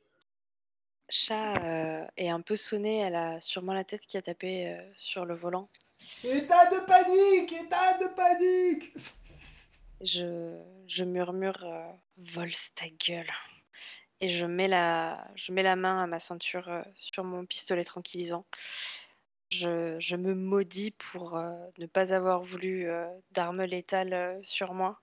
Chat est un peu sonnée, elle a sûrement la tête qui a tapé sur le volant. État de panique! État de panique! Je murmure Vols ta gueule. Et je mets la main à ma ceinture sur mon pistolet tranquillisant. Je me maudis pour ne pas avoir voulu d'arme létale sur moi.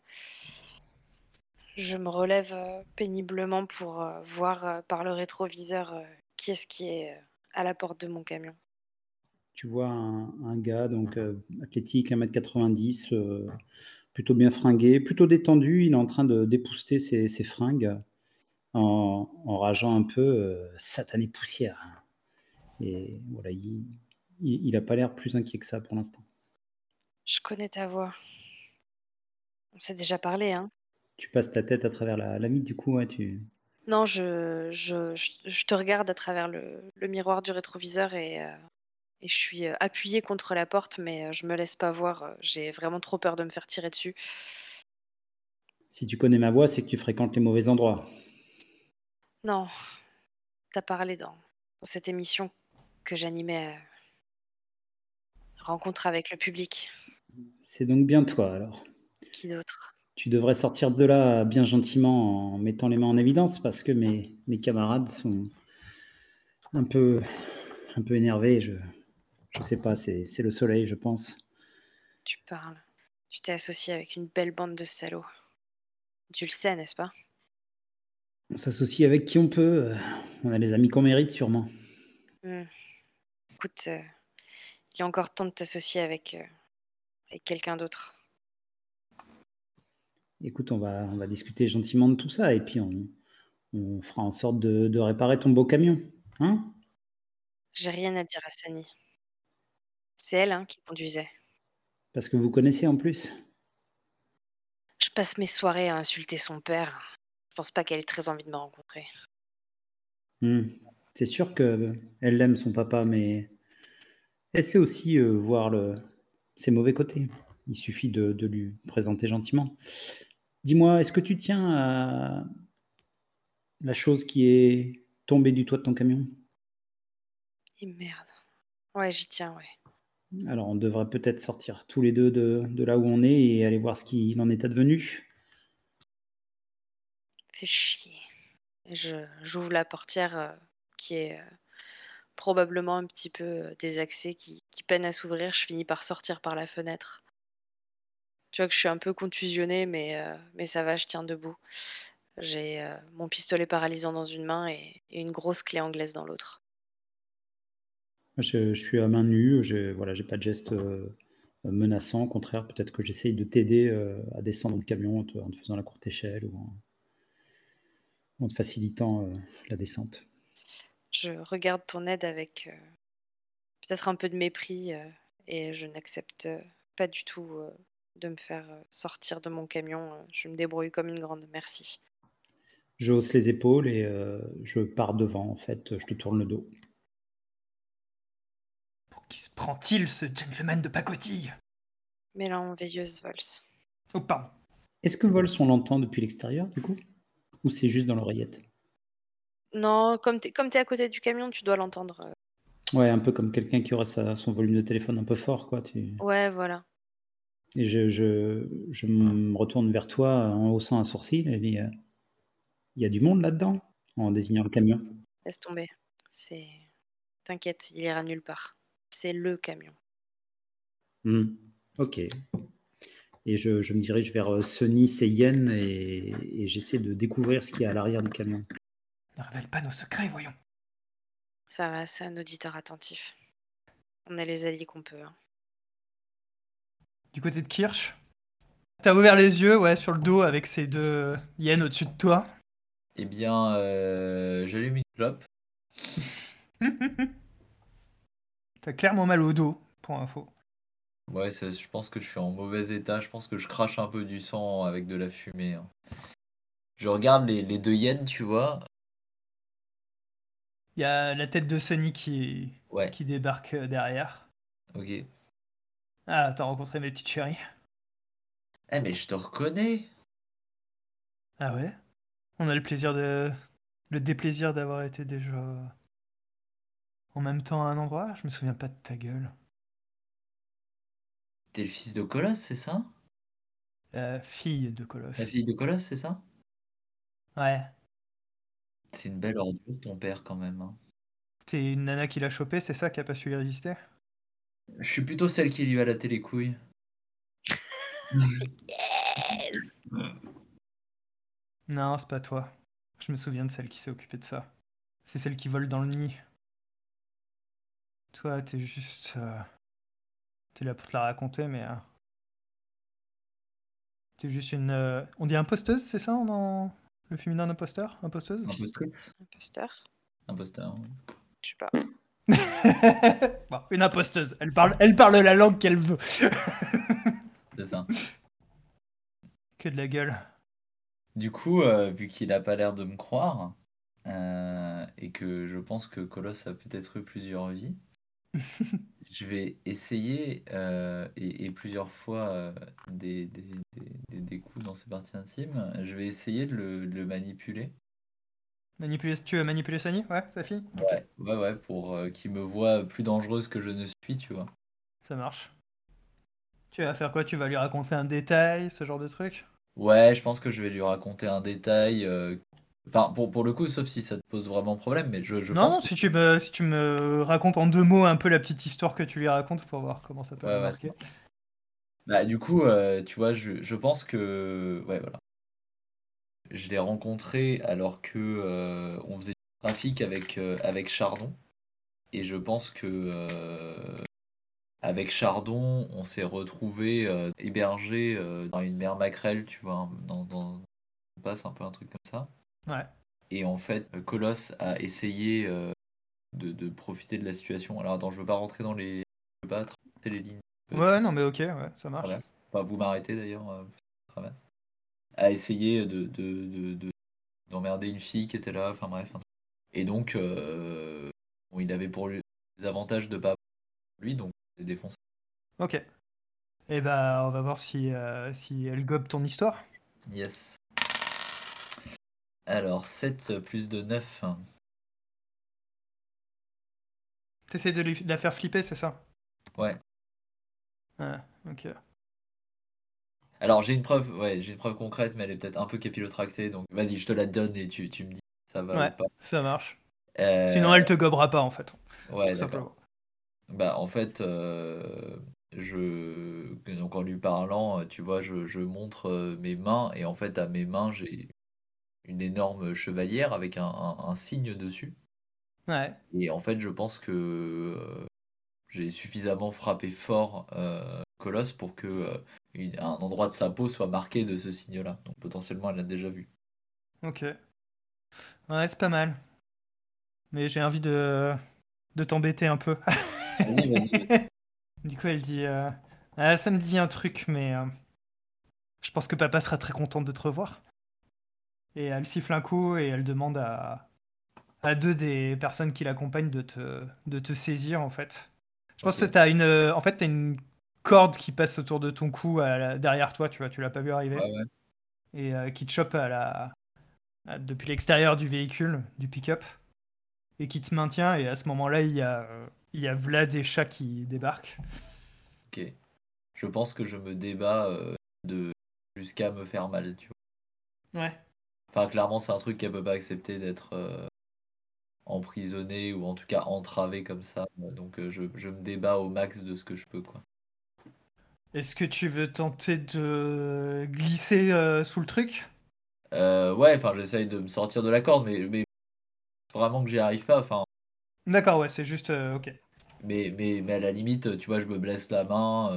Je me relève péniblement pour voir par le rétroviseur qui est-ce qui est à la porte de mon camion. Tu vois un gars donc athlétique, 1,90 m, plutôt bien fringué, plutôt détendu. Il est en train de dépousseter ses fringues en rageant un peu satané poussière. Et voilà, il a pas l'air plus inquiet que ça pour l'instant. Je connais ta voix. On s'est déjà parlé, hein? Tu passes ta tête à travers la vitre, du coup, ouais, Non, je te regarde à travers le miroir du rétroviseur et je suis appuyée contre la porte, mais je me laisse pas voir. J'ai vraiment trop peur de me faire tirer dessus. si tu connais ma voix, c'est que tu fréquentes les mauvais endroits. Non, t'as parlé dans cette émission que j'animais, Rencontre avec le public. C'est donc bien toi, alors. Qui d'autre? Tu devrais sortir de là bien gentiment en mettant les mains en évidence parce que mes camarades sont un peu, un peu énervés. Je sais pas, c'est le soleil, je pense. Tu parles. Tu t'es associé avec une belle bande de salauds. Tu le sais, n'est-ce pas? On s'associe avec qui on peut. On a les amis qu'on mérite, sûrement. Écoute, il est encore temps de t'associer avec quelqu'un d'autre. Écoute, on va discuter gentiment de tout ça et puis on fera en sorte de réparer ton beau camion. Hein? J'ai rien à dire à Sunny. C'est elle qui conduisait. Parce que vous connaissez en plus. Je passe mes soirées à insulter son père. Je pense pas qu'elle ait très envie de me rencontrer. C'est sûr qu'elle aime son papa, mais elle sait aussi voir ses mauvais côtés. Il suffit de lui présenter gentiment. Dis-moi, est-ce que tu tiens à la chose qui est tombée du toit de ton camion? Et merde. Ouais, j'y tiens, ouais. Alors, on devrait peut-être sortir tous les deux de là où on est et aller voir ce qu'il en est advenu. Fais chier. Et j'ouvre la portière qui est probablement un petit peu désaxée, qui peine à s'ouvrir. Je finis par sortir par la fenêtre. Tu vois que je suis un peu contusionnée, mais ça va, je tiens debout. J'ai mon pistolet paralysant dans une main et une grosse clé anglaise dans l'autre. Je suis à main nue, voilà, j'ai pas de geste menaçant. Au contraire, peut-être que j'essaye de t'aider à descendre du camion en te faisant la courte échelle ou en te facilitant la descente. Je regarde ton aide avec peut-être un peu de mépris et je n'accepte pas du tout de me faire sortir de mon camion. Je me débrouille comme une grande, merci. Je hausse les épaules et je pars devant, en fait, je te tourne le dos. Pour qui se prend-il, ce gentleman de pacotille? Mélan veilleuse Vols. Oh, pardon. Est-ce que Vols, on l'entend depuis l'extérieur, du coup? Ou c'est juste dans l'oreillette? Non, comme t'es à côté du camion, tu dois l'entendre. Ouais, un peu comme quelqu'un qui aurait son volume de téléphone un peu fort, quoi. Ouais, voilà. Et je me retourne vers toi en haussant un sourcil et dis, il y a du monde là-dedans? En désignant le camion. Laisse tomber. T'inquiète, il ira nulle part. C'est le camion. Ok. Et je me dirige vers Sunny et Yen et j'essaie de découvrir ce qu'il y a à l'arrière du camion. Ne révèle pas nos secrets, voyons. Ça va, c'est un auditeur attentif. On a les alliés qu'on peut. Hein. Du côté de Kirsch, t'as ouvert les yeux, ouais, sur le dos avec ces deux hyènes au-dessus de toi. Eh bien, j'allume une clope. T'as clairement mal au dos, pour info. Ouais, je pense que je suis en mauvais état. Je pense que je crache un peu du sang avec de la fumée. Hein. Je regarde les deux hyènes, tu vois. Il y a la tête de Sunny qui Ouais, débarque derrière. ok. Ah, t'as rencontré mes petites chéries. Eh, mais je te reconnais. Ah ouais? On a le déplaisir d'avoir été déjà en même temps à un endroit? Je me souviens pas de ta gueule. T'es le fils de Colosse, c'est ça? La fille de La Colosse. fille de Colosse, c'est ça? Ouais. C'est une belle ordure, ton père, quand même. Hein. T'es une nana qui l'a chopé, c'est ça qui a pas su y résister? Je suis plutôt celle qui lui a la les couilles. Yes. Non, c'est pas toi. Je me souviens de celle qui s'est occupée de ça. C'est celle qui vole dans le nid. Toi, t'es juste... t'es là pour te la raconter, mais... t'es juste une... on dit imposteuse, c'est ça dans le féminin d'imposteur? Imposteuse? Impostrice? Imposteur? Imposteur. Je sais pas. Bon, une imposteuse. Elle parle la langue qu'elle veut. C'est ça. Que de la gueule. Du coup, vu qu'il a pas l'air de me croire, et que je pense que Colosse a peut-être eu plusieurs vies, je vais essayer, et plusieurs fois des coups dans ses parties intimes, je vais essayer de le manipuler. Tu veux manipuler Sunny? Ouais, sa fille? Ok, Ouais, pour qu'il me voie plus dangereuse que je ne suis, tu vois. ça marche. Tu vas faire quoi? Tu vas lui raconter un détail, ce genre de truc? Ouais, je pense que je vais lui raconter un détail. Enfin, pour le coup, sauf si ça te pose vraiment problème, mais je Non, pense non, que. si tu me racontes en 2 mots un peu la petite histoire que tu lui racontes pour voir comment ça peut Ouais, la ouais, ça marquer. marche. Bah, du coup, tu vois, je pense que. Ouais, voilà. Je l'ai rencontré alors que on faisait du trafic avec Chardon. Et je pense que avec Chardon, on s'est retrouvé hébergé dans une mer maquerelle, tu vois, on passe un peu un truc comme ça. Ouais. Et en fait, Colosse a essayé de profiter de la situation. Alors attends, je veux pas rentrer dans les. Je veux pas traverser les lignes. Ouais, non, mais ok, ouais, ça marche. Traverse. Pas vous m'arrêter d'ailleurs. Traverse. A essayé d'emmerder une fille qui était là. Enfin bref. Un truc. Et donc, bon, il avait pour lui les avantages de pas lui, donc il s'est défoncé. Ok. Et bah, on va voir si elle gobe ton histoire. Yes. Alors, 7 plus de 9. T'essaies de la faire flipper, c'est ça? Ouais. Ouais, ok. Alors, j'ai une preuve, ouais, j'ai une preuve concrète, mais elle est peut-être un peu capillotractée, donc vas-y, je te la donne et tu me dis si ça va ou Ouais, pas. ça marche. Euh, Sinon, elle te gobera pas, en fait. ouais, Tout d'accord. simplement. Bah, en fait, donc en lui parlant, tu vois, je montre mes mains, et en fait, à mes mains, j'ai une énorme chevalière avec un signe dessus. Ouais. Et en fait, je pense que j'ai suffisamment frappé fort Colosse pour que un endroit de sa peau soit marqué de ce signe-là. Donc potentiellement, elle l'a déjà vu. Ok. Ouais, c'est pas mal. Mais j'ai envie de t'embêter un peu. Vas-y. Du coup, elle dit ah, ça me dit un truc, mais je pense que papa sera très content de te revoir. Et elle siffle un coup et elle demande à deux des personnes qui l'accompagnent de te saisir, en fait. Je pense que Ok. t'as une corde qui passe autour de ton cou derrière toi, tu vois, tu l'as pas vu arriver, Ouais, ouais. et qui te chope depuis l'extérieur du véhicule, du pick-up, et qui te maintient. Et à ce moment-là, il y a Vlad et Chat qui débarquent. Ok. Je pense que je me débat de jusqu'à me faire mal, tu vois. Ouais. Enfin, clairement, c'est un truc qu'elle peut pas accepter d'être emprisonnée ou en tout cas entravée comme ça. Donc, je me débat au max de ce que je peux, quoi. Est-ce que tu veux tenter de glisser sous le truc? Ouais, enfin, j'essaye de me sortir de la corde, mais vraiment que j'y arrive pas. Enfin, D'accord, ouais, c'est juste... ok. mais à la limite, tu vois, je me blesse la main.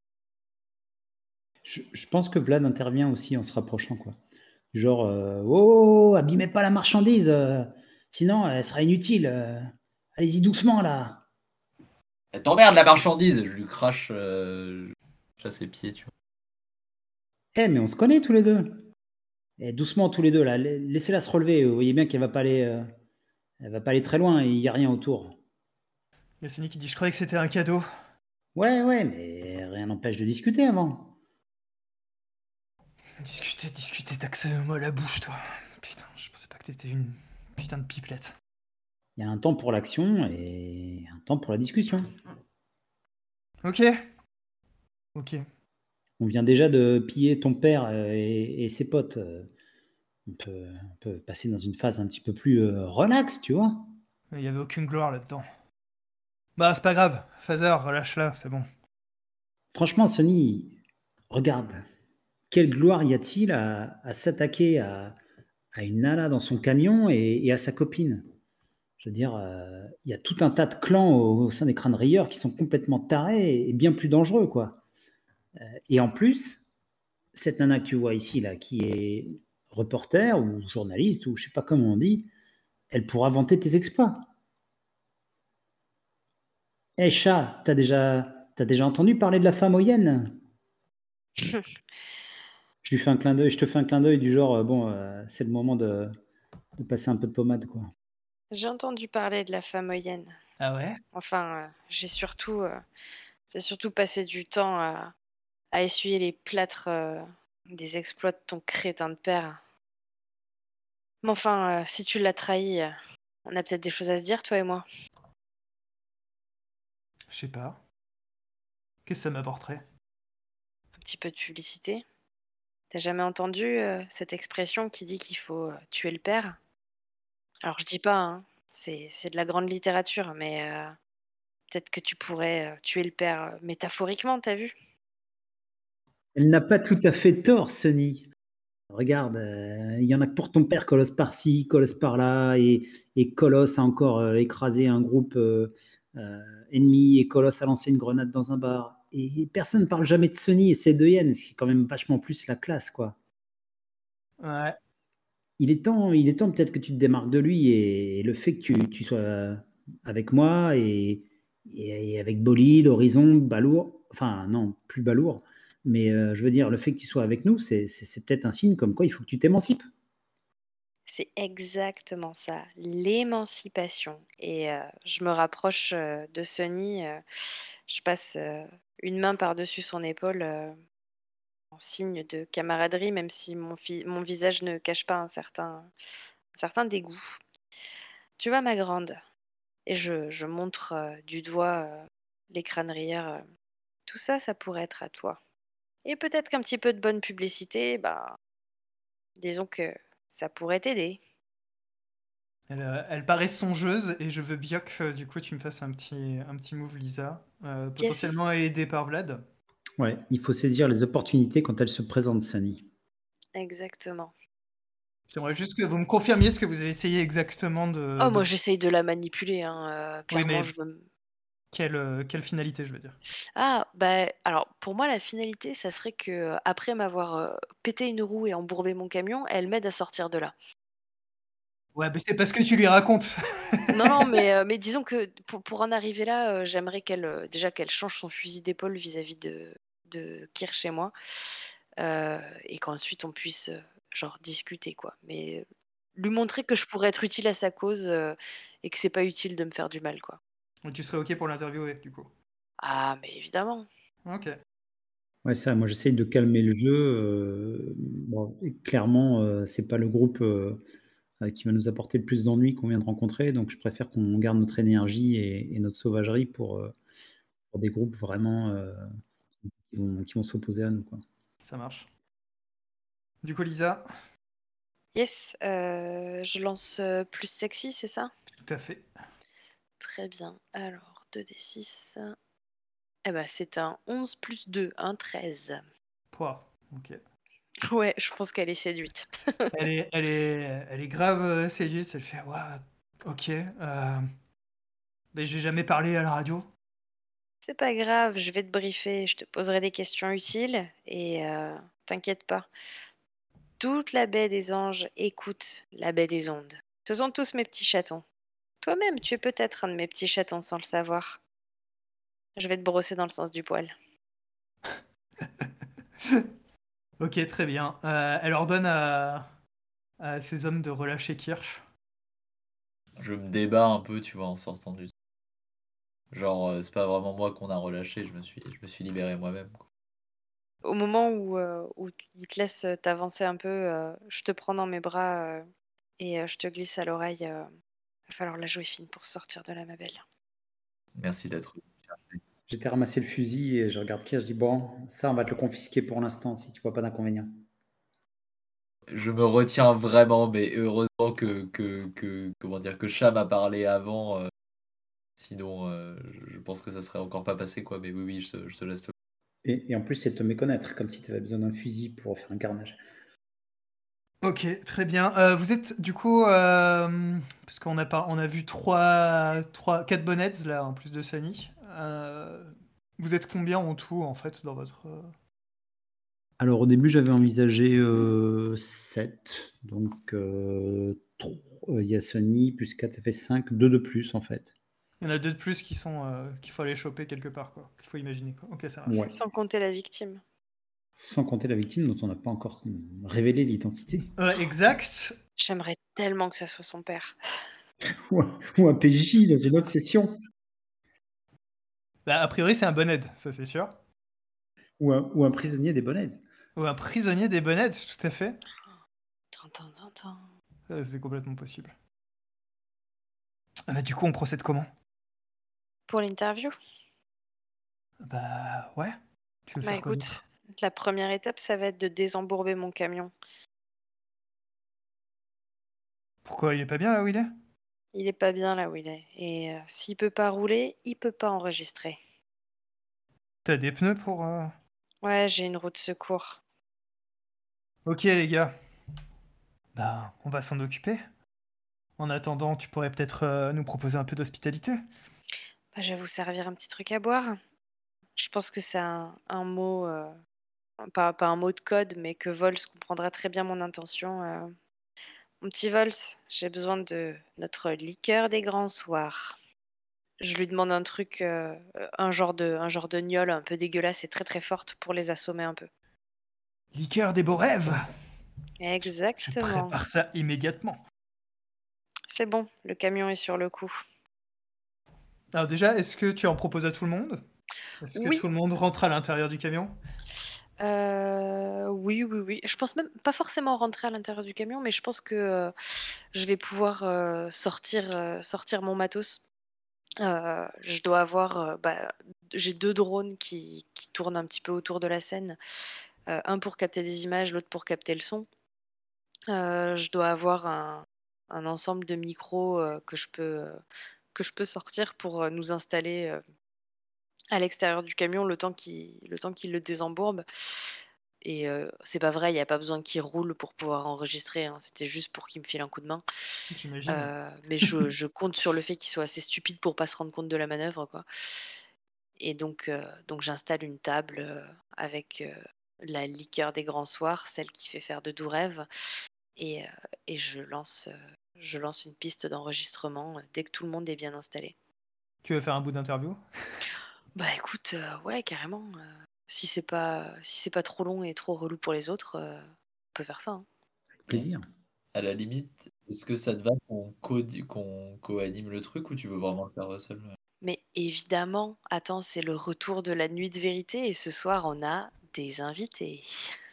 Je pense que Vlad intervient aussi en se rapprochant, quoi. Genre, oh, abîmez pas la marchandise, sinon elle sera inutile. Allez-y doucement là. Elle t'emmerde la marchandise! Je lui crache à ses pieds, tu vois. Eh, mais on se connaît tous les deux. Eh, doucement tous les deux là. Laissez-la se relever. Vous voyez bien qu'elle va pas aller, elle va pas aller très loin et il y a rien autour. Il y a Sonny qui dit, je croyais que c'était un cadeau. Ouais, ouais, mais rien n'empêche de discuter avant. Discuter, t'as que ça moi à la bouche, toi. Putain, je pensais pas que t'étais une putain de pipelette. Il y a un temps pour l'action et un temps pour la discussion. Ok. Ok. On vient déjà de piller ton père et ses potes. On peut passer dans une phase un petit peu plus relax, tu vois. Il y avait aucune gloire là-dedans. Bah, c'est pas grave. Phaser, relâche-la, c'est bon. Franchement, Sony, regarde, quelle gloire y a-t-il à s'attaquer à une nana dans son camion et à sa copine? Je veux dire, il y a tout un tas de clans au sein des crânes rayeurs qui sont complètement tarés et bien plus dangereux, quoi. Et en plus, cette nana que tu vois ici, là, qui est reporter ou journaliste, ou je sais pas comment on dit, elle pourra vanter tes exploits. Eh, chat, t'as déjà entendu parler de la femme aux hyènes? Je lui fais un clin d'œil, je te fais un clin d'œil du genre, bon, c'est le moment de passer un peu de pommade, quoi. J'ai entendu parler de la femme aux hyènes. Ah ouais? Enfin, j'ai surtout passé du temps à essuyer les plâtres des exploits de ton crétin de père. Mais enfin, si tu l'as trahi, on a peut-être des choses à se dire, toi et moi. Je sais pas. Qu'est-ce que ça m'apporterait? Un petit peu de publicité. T'as jamais entendu cette expression qui dit qu'il faut tuer le père? Alors je dis pas, hein, c'est de la grande littérature, mais peut-être que tu pourrais tuer le père métaphoriquement, t'as vu? Elle n'a pas tout à fait tort, Sonny. Regarde, il y en a que pour ton père, Colosse par-ci, Colosse par-là, et Colosse a encore écrasé un groupe euh, ennemi, et Colosse a lancé une grenade dans un bar. Et personne ne parle jamais de Sonny et ses deux hyènes, ce qui est quand même vachement plus la classe, quoi. Ouais. Il est temps peut-être que tu te démarques de lui, et le fait que tu sois avec moi et avec Bolide, Horizon, Balourd, enfin non, plus Balourd, mais je veux dire, le fait que tu sois avec nous, c'est peut-être un signe comme quoi il faut que tu t'émancipes. C'est exactement ça, l'émancipation. Et je me rapproche de Sonny, je passe une main par-dessus son épaule en signe de camaraderie, même si mon visage ne cache pas un certain dégoût. Tu vois, ma grande, et je montre du doigt les crânes rieurs, tout ça, ça pourrait être à toi. Et peut-être qu'un petit peu de bonne publicité, bah, disons que ça pourrait t'aider. Elle paraît songeuse et je veux bien que du coup tu me fasses un petit move, Lisa. Yes, Potentiellement aidé par Vlad. Ouais, il faut saisir les opportunités quand elles se présentent, Sani. exactement. J'aimerais juste que vous me confirmiez ce que vous essayez exactement Oh, de... moi, j'essaye de la manipuler, hein, Oui, clairement, mais je veux m quelle finalité, je veux dire? ah, bah, alors, pour moi, la finalité, ça serait que, après m'avoir, pété une roue et embourbé mon camion, elle m'aide à sortir de là. Ouais, mais c'est parce que tu lui racontes. Non, non, mais disons que pour en arriver là, j'aimerais qu'elle, déjà qu'elle change son fusil d'épaule vis-à-vis de Kirsch et moi, et qu'ensuite on puisse, genre discuter quoi. Mais lui montrer que je pourrais être utile à sa cause, et que c'est pas utile de me faire du mal, quoi. Et tu serais OK pour l'interviewer, du coup? Ah mais évidemment. OK. Ouais, ça, moi j'essaye de calmer le jeu, bon et clairement, c'est pas le groupe, qui va nous apporter le plus d'ennuis qu'on vient de rencontrer, donc je préfère qu'on garde notre énergie et notre sauvagerie pour des groupes vraiment, qui vont s'opposer à nous, quoi. Ça marche. Du coup, Lisa? Yes, je lance, plus sexy, c'est ça? Tout à fait. Très bien. Alors 2d6. Eh bah, c'est un 11 plus 2, un 13. Pouah, OK. Ouais, je pense qu'elle est séduite. Elle est grave, séduite, elle fait: «Waouh, OK, beh, j'ai jamais parlé à la radio». C'est pas grave, je vais te briefer, je te poserai des questions utiles et t'inquiète pas. Toute la baie des anges écoute la baie des ondes. Ce sont tous mes petits chatons. Toi-même, tu es peut-être un de mes petits chatons sans le savoir. Je vais te brosser dans le sens du poil. OK, très bien. Elle ordonne à ses hommes de relâcher Kirsch. Je me débat un peu, tu vois, en sortant du genre, c'est pas vraiment moi qu'on a relâché, je me suis libéré moi-même, quoi. Au moment où il te laisse t'avancer un peu, je te prends dans mes bras et je te glisse à l'oreille. Va falloir la jouer fine pour sortir de là, ma belle. Merci d'être venu me chercher. J'étais ramasser le fusil et je regarde Kia, je dis: «Bon, ça, on va te le confisquer pour l'instant si tu vois pas d'inconvénient». Je me retiens vraiment, mais heureusement que comment dire? Que Cham a parlé avant, sinon, je pense que ça serait encore pas passé, quoi, mais oui, oui, je te laisse le Et en plus, c'est te méconnaître, comme si tu avais besoin d'un fusil pour faire un carnage. OK, très bien. Vous êtes du coup, parce on a vu 4 bonheads là, en plus de Sunny. Vous êtes combien en tout, en fait, dans votre, Alors au début, j'avais envisagé, 7, donc il y a Sony plus 4, ça fait 5, 2 de plus en fait. Il y en a 2 de plus qui sont, qu'il faut aller choper quelque part, quoi, qu'il faut imaginer, quoi. OK, ça marche. Ouais, Sans compter la victime. sans compter la victime dont on n'a pas encore, révélé l'identité. Exact. J'aimerais tellement que ça soit son père. Ou un PJ dans une autre session, Bah, a priori, c'est un bonhead, ça, c'est sûr. ou un prisonnier des Bonheads. Ou un prisonnier des bonheads, tout à fait. Tin, tin, tin, tin. C'est complètement possible. Ah bah, du coup, on procède comment? Pour l'interview? Bah, ouais. Tu veux Bah faire quoi écoute, d'autre? la première étape, ça va être de désembourber mon camion. Pourquoi il est pas bien là où il est? Il est pas bien là où il est. Et s'il peut pas rouler, il peut pas enregistrer. T'as des pneus pour, Ouais, j'ai une roue de secours. OK les gars, bah, on va s'en occuper. En attendant, tu pourrais peut-être, nous proposer un peu d'hospitalité? Bah, je vais vous servir un petit truc à boire. Je pense que c'est un mot, pas un mot de code, mais que Vols comprendra très bien mon intention. Mon petit Vols, j'ai besoin de notre liqueur des grands soirs. Je lui demande un truc, un genre de gnôle un peu dégueulasse et très très forte pour les assommer un peu. Liqueur des beaux rêves! Je Exactement. prépare ça immédiatement. C'est bon, le camion est sur le coup. Alors déjà, est-ce que tu en proposes à tout le monde? Est-ce que Oui, tout le monde rentre à l'intérieur du camion? oui, oui, oui. Je pense même pas forcément rentrer à l'intérieur du camion, mais je pense que, je vais pouvoir, sortir mon matos. Je dois avoir, j'ai 2 drones qui tournent un petit peu autour de la scène, un pour capter des images, l'autre pour capter le son. Je dois avoir un ensemble de micros, que je peux sortir pour, nous installer, à l'extérieur du camion le temps qu'il le désembourbe. Et c'est pas vrai, il y a pas besoin qu'il roule pour pouvoir enregistrer, hein. C'était juste pour qu'il me file un coup de main. J'imagine. Mais je compte sur le fait qu'il soit assez stupide pour pas se rendre compte de la manœuvre, quoi. Et donc j'installe une table, avec, la liqueur des grands soirs, celle qui fait faire de doux rêves. Et je lance une piste d'enregistrement, dès que tout le monde est bien installé. Tu veux faire un bout d'interview? Bah, écoute, ouais, carrément, si c'est pas trop long et trop relou pour les autres, on peut faire ça, hein. Plaisir. À la limite, est-ce que ça te va qu'on co-anime le truc ou tu veux vraiment le faire seul? Mais évidemment, attends, c'est le retour de la nuit de vérité et ce soir, on a des invités.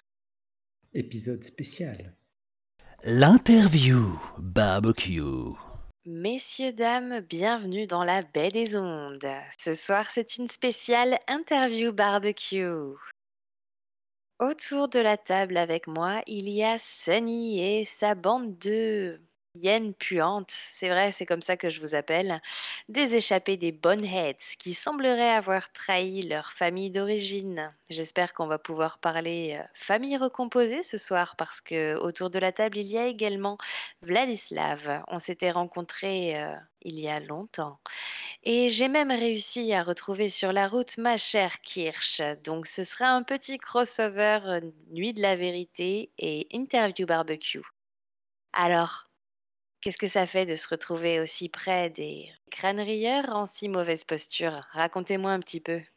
Épisode spécial. L'interview barbecue. Messieurs, dames, bienvenue dans la baie des ondes. Ce soir, c'est une spéciale interview barbecue. Autour de la table avec moi, il y a Sunny et sa bande de hyènes puantes. C'est vrai, c'est comme ça que je vous appelle. Des échappés des Boneheads qui sembleraient avoir trahi leur famille d'origine. J'espère qu'on va pouvoir parler famille recomposée ce soir parce que autour de la table, il y a également Vladislav. On s'était rencontrés il y a longtemps. Et j'ai même réussi à retrouver sur la route ma chère Kirsch. Donc ce sera un petit crossover Nuit de la vérité et interview barbecue. Alors, qu'est-ce que ça fait de se retrouver aussi près des crânerieurs en si mauvaise posture? Racontez-moi un petit peu.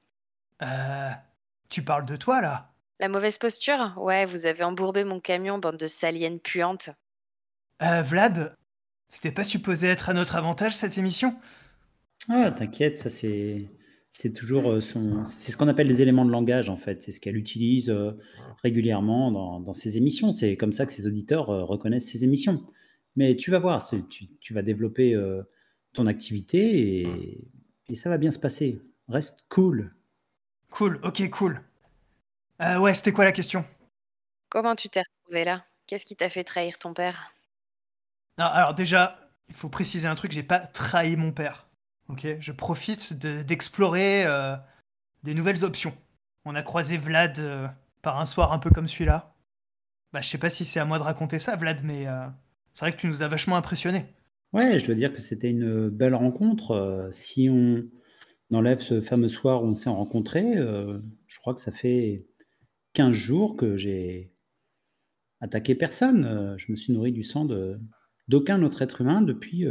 Tu parles de toi, là? La mauvaise posture? Ouais, vous avez embourbé mon camion, bande de saliennes puantes. Vlad, c'était pas supposé être à notre avantage, cette émission? Ah, t'inquiète, ça c'est toujours c'est ce qu'on appelle les éléments de langage en fait. C'est ce qu'elle utilise régulièrement dans ses émissions. C'est comme ça que ses auditeurs reconnaissent ses émissions. Mais tu vas voir, tu vas développer ton activité et ça va bien se passer. Reste cool. Cool, ok, cool. Ouais, c'était quoi la question? Comment tu t'es retrouvé là? Qu'est-ce qui t'a fait trahir ton père? Non, alors déjà, il faut préciser un truc, j'ai pas trahi mon père. Ok, je profite d'explorer des nouvelles options. On a croisé Vlad par un soir un peu comme celui-là. Bah, je sais pas si c'est à moi de raconter ça, Vlad, mais c'est vrai que tu nous as vachement impressionnés. Ouais, je dois dire que c'était une belle rencontre. Si on enlève ce fameux soir où on s'est rencontrés, je crois que ça fait 15 jours que j'ai attaqué personne. Je me suis nourri du sang d'aucun autre être humain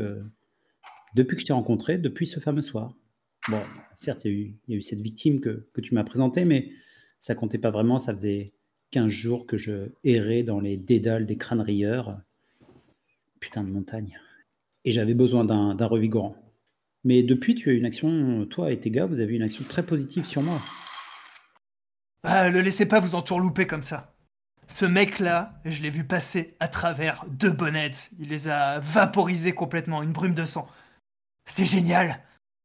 depuis que je t'ai rencontré, depuis ce fameux soir. Bon, certes, il y a eu cette victime que tu m'as présentée, mais ça comptait pas vraiment. Ça faisait 15 jours que je errais dans les dédales des crânerieurs. Putain de montagne. Et j'avais besoin d'un revigorant. Mais depuis, tu as eu une action, toi et tes gars, vous avez eu une action très positive sur moi. Le laissez pas vous entourlouper comme ça. Ce mec-là, je l'ai vu passer à travers 2 bonnets. Il les a vaporisés complètement, une brume de sang. C'était génial.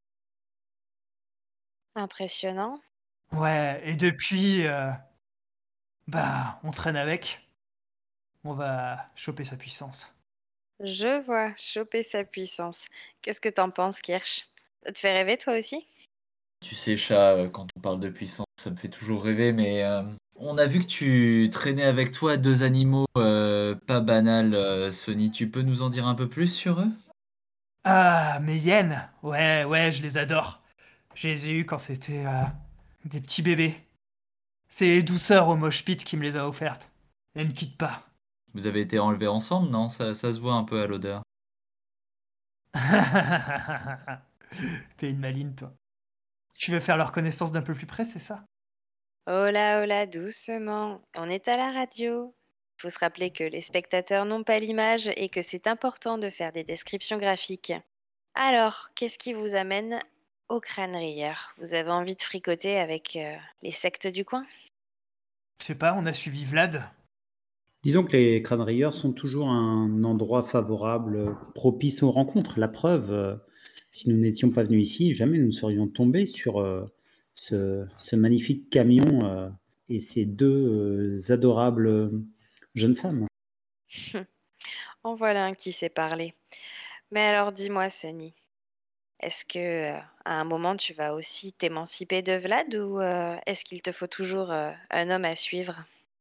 Impressionnant. Ouais, et depuis, bah, on traîne avec. On va choper sa puissance. Je vois, choper sa puissance. Qu'est-ce que t'en penses, Kirsch? Ça te fait rêver toi aussi? Tu sais, chat, quand on parle de puissance, ça me fait toujours rêver, mais on a vu que tu traînais avec toi 2 animaux pas banals, Sony. Tu peux nous en dire un peu plus sur eux? Ah, mes hyènes. Ouais, je les adore. Je les ai eus quand c'était des petits bébés. C'est Douceur au mosh pit qui me les a offertes. Elle ne quitte pas. Vous avez été enlevés ensemble, non? Ça se voit un peu à l'odeur. T'es une maline, toi. Tu veux faire leur connaissance d'un peu plus près, c'est ça? Oh là, doucement. On est à la radio. Faut se rappeler que les spectateurs n'ont pas l'image et que c'est important de faire des descriptions graphiques. Alors, qu'est-ce qui vous amène au crânerieur? Vous avez envie de fricoter avec les sectes du coin? Je sais pas, on a suivi Vlad. Disons que les crânerieurs sont toujours un endroit favorable, propice aux rencontres. La preuve, si nous n'étions pas venus ici, jamais nous ne serions tombés sur ce magnifique camion et ces 2 adorables jeunes femmes. En voilà un qui sait parler. Mais alors dis-moi, Sunny, est-ce que à un moment tu vas aussi t'émanciper de Vlad ou est-ce qu'il te faut toujours un homme à suivre?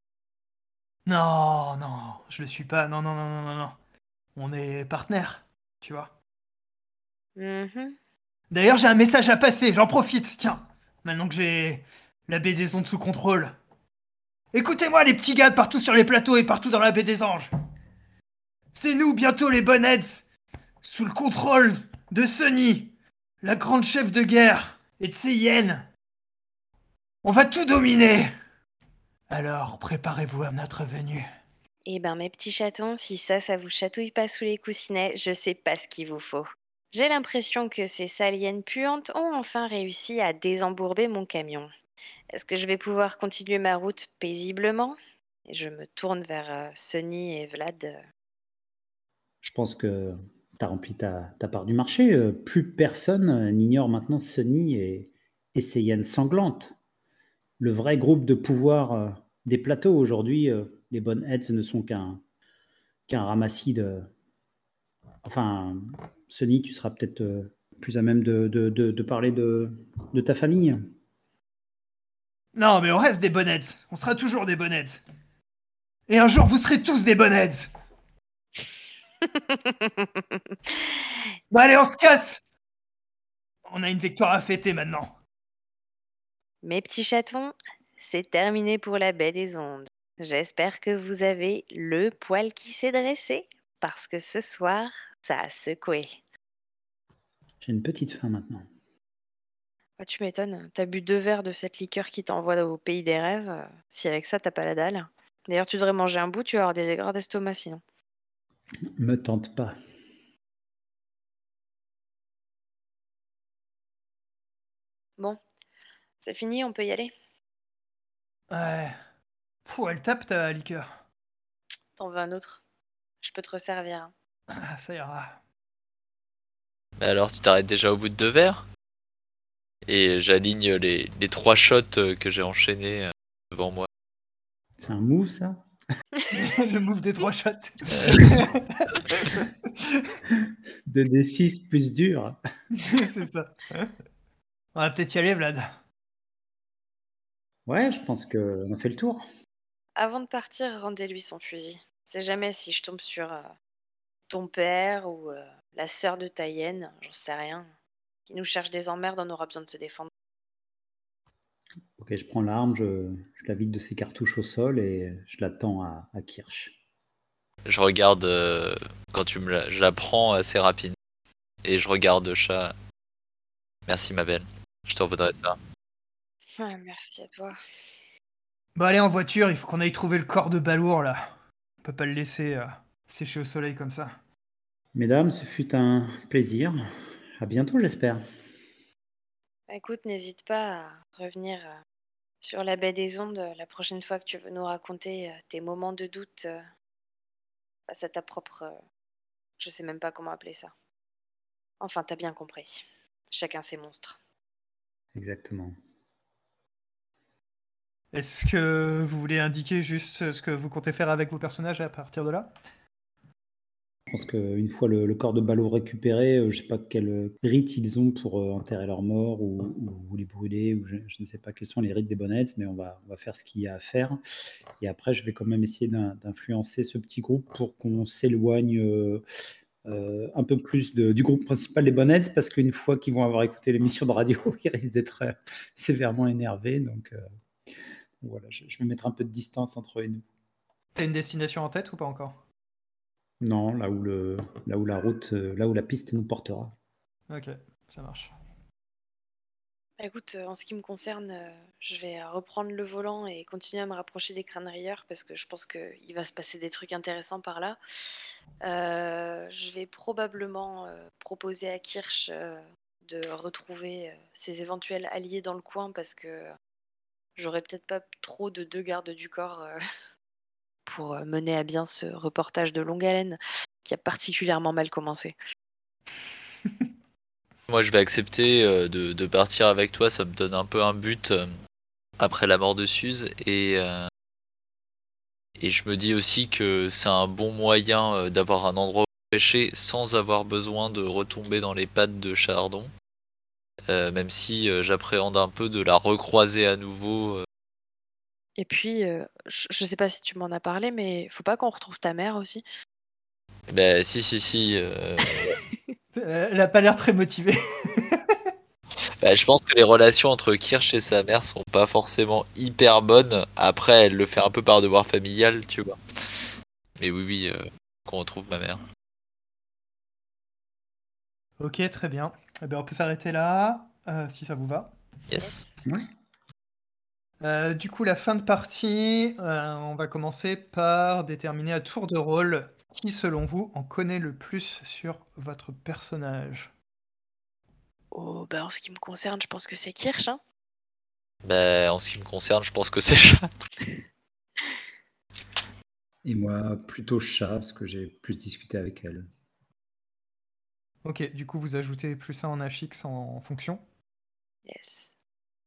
Non, je le suis pas. Non. On est partenaires, tu vois. Mhm. D'ailleurs, j'ai un message à passer, j'en profite, tiens. Maintenant que j'ai la baie des ondes sous contrôle. Écoutez-moi, les petits gars de partout sur les plateaux et partout dans la baie des anges. C'est nous, bientôt, les Boneheads, sous le contrôle de Sunny, la grande chef de guerre, et de ses hyènes. On va tout dominer. Alors, préparez-vous à notre venue. Eh ben, mes petits chatons, si ça vous chatouille pas sous les coussinets, je sais pas ce qu'il vous faut. J'ai l'impression que ces saliennes puantes ont enfin réussi à désembourber mon camion. Est-ce que je vais pouvoir continuer ma route paisiblement? Et je me tourne vers Sonny et Vlad. Je pense que tu as rempli ta part du marché. Plus personne n'ignore maintenant Sony et ses hyènes sanglantes. Le vrai groupe de pouvoir des plateaux aujourd'hui, les Boneheads ne sont qu'un ramassis de. Enfin, Sony, tu seras peut-être plus à même de parler de ta famille. Non, mais on reste des bonnettes. On sera toujours des bonnettes. Et un jour, vous serez tous des bonnettes. Bon, allez, on se casse. On a une victoire à fêter maintenant. Mes petits chatons, c'est terminé pour la baie des ondes. J'espère que vous avez le poil qui s'est dressé, parce que ce soir, ça a secoué. J'ai une petite faim maintenant. Ah, tu m'étonnes, t'as bu 2 verres de cette liqueur qui t'envoie au pays des rêves. Si avec ça, t'as pas la dalle. D'ailleurs, tu devrais manger un bout, tu vas avoir des aigreurs d'estomac sinon. Me tente pas. Bon, c'est fini, on peut y aller. Ouais. Pouh, elle tape ta liqueur. T'en veux un autre? Je peux te resservir. Hein. Ah, ça ira. Bah alors, tu t'arrêtes déjà au bout de 2 verres? Et j'aligne les 3 shots que j'ai enchaînés devant moi. C'est un move, ça? Le move des 3 shots. 2d6 plus dur. C'est ça. On va peut-être y aller, Vlad. Ouais, je pense qu'on a fait le tour. Avant de partir, rendez-lui son fusil. C'est jamais si je tombe sur ton père ou la sœur de ta hyène, j'en sais rien, qui nous cherche des emmerdes, on aura besoin de se défendre. Ok, je prends l'arme, je la vide de ses cartouches au sol et je la tends à Kirsch. Je regarde quand je la prends assez rapide. Et je regarde le chat. Merci ma belle. Je te voudrais ça. Ouais, merci à toi. Bon, allez, en voiture, il faut qu'on aille trouver le corps de Balour, là. On peut pas le laisser sécher au soleil comme ça. Mesdames, ce fut un plaisir. À bientôt, j'espère. Écoute, n'hésite pas à revenir sur la baie des ondes la prochaine fois que tu veux nous raconter tes moments de doute face à ta propre... je sais même pas comment appeler ça. Enfin, t'as bien compris. Chacun ses monstres. Exactement. Est-ce que vous voulez indiquer juste ce que vous comptez faire avec vos personnages à partir de là? Je pense qu'une fois le corps de Ballot récupéré, je sais pas quel rite ils ont pour enterrer leurs morts ou les brûler, ou je ne sais pas quels sont les rites des Boneheads, mais on va faire ce qu'il y a à faire. Et après, je vais quand même essayer d'influencer ce petit groupe pour qu'on s'éloigne un peu plus du groupe principal des Boneheads, parce qu'une fois qu'ils vont avoir écouté l'émission de radio, ils risquent d'être sévèrement énervés. Donc voilà, je vais mettre un peu de distance entre eux et nous. T'as une destination en tête ou pas encore? Non, là où la piste nous portera. Ok, ça marche. Écoute, en ce qui me concerne, je vais reprendre le volant et continuer à me rapprocher des crânerieurs parce que je pense qu'il va se passer des trucs intéressants par là. Je vais probablement proposer à Kirsch de retrouver ses éventuels alliés dans le coin parce que j'aurais peut-être pas trop de 2 gardes du corps pour mener à bien ce reportage de longue haleine qui a particulièrement mal commencé. Moi je vais accepter de partir avec toi. Ça me donne un peu un but après la mort de Suze. Et je me dis aussi que c'est un bon moyen d'avoir un endroit où pêcher sans avoir besoin de retomber dans les pattes de Chardon. Même si j'appréhende un peu de la recroiser à nouveau. Et puis, je sais pas si tu m'en as parlé, mais faut pas qu'on retrouve ta mère aussi? Ben si. Elle a pas l'air très motivée. Bah, je pense que les relations entre Kirsch et sa mère sont pas forcément hyper bonnes. Après, elle le fait un peu par devoir familial, tu vois. Mais oui, qu'on retrouve ma mère. Ok, très bien. Eh ben, on peut s'arrêter là, si ça vous va. Yes. Ouais. Du coup, la fin de partie, on va commencer par déterminer à tour de rôle qui, selon vous, en connaît le plus sur votre personnage. Oh, bah en ce qui me concerne, je pense que c'est Kirsch, hein. Bah, en ce qui me concerne, je pense que c'est chat. Et moi, plutôt chat, parce que j'ai plus discuté avec elle. Ok, du coup, vous ajoutez plus 1 en HX en fonction. Yes.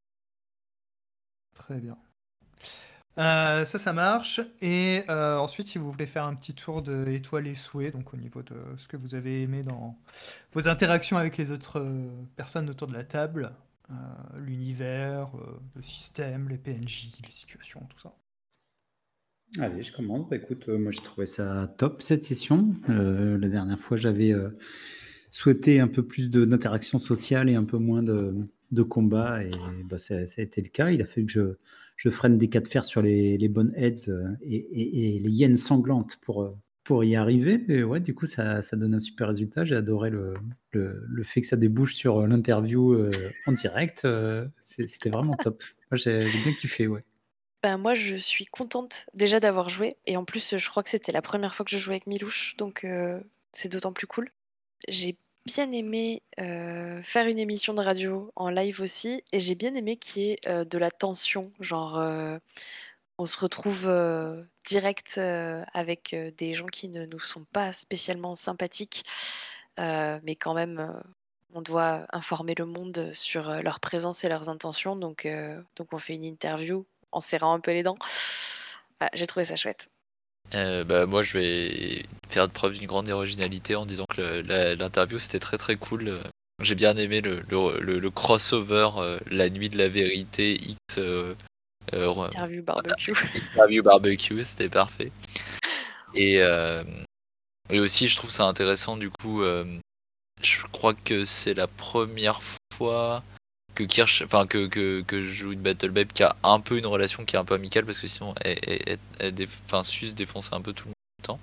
Très bien. Ça marche. Et ensuite, si vous voulez faire un petit tour de étoiles et souhaits, donc au niveau de ce que vous avez aimé dans vos interactions avec les autres personnes autour de la table, l'univers, le système, les PNJ, les situations, tout ça. Allez, je commence. Bah, écoute, moi j'ai trouvé ça top cette session. La dernière fois, j'avais souhaité un peu plus d'interaction sociale et un peu moins de combat, et bah, ça a été le cas. Il a fallu que je freine des cas de fer sur les bonnes heads et les hyènes sanglantes pour y arriver. Et ouais, du coup, ça donne un super résultat. J'ai adoré le fait que ça débouche sur l'interview en direct. C'était vraiment top. Moi, j'ai bien kiffé, ouais. Bah moi, je suis contente déjà d'avoir joué. Et en plus, je crois que c'était la première fois que je jouais avec Milouche, donc c'est d'autant plus cool. J'ai bien aimé faire une émission de radio en live aussi, et j'ai bien aimé qu'il y ait de la tension, genre on se retrouve direct avec des gens qui ne nous sont pas spécialement sympathiques, mais quand même on doit informer le monde sur leur présence et leurs intentions, donc on fait une interview en serrant un peu les dents. Voilà, j'ai trouvé ça chouette. Bah, moi, je vais faire preuve d'une grande originalité en disant que l'interview c'était très très cool. J'ai bien aimé le crossover, la nuit de la vérité X. Interview barbecue. Interview barbecue, c'était parfait. Et aussi, je trouve ça intéressant, du coup, je crois que c'est la première fois que Kirsch, enfin que je joue une Battle Babe qui a un peu une relation qui est un peu amicale, parce que sinon Suze défonçait un peu tout le temps.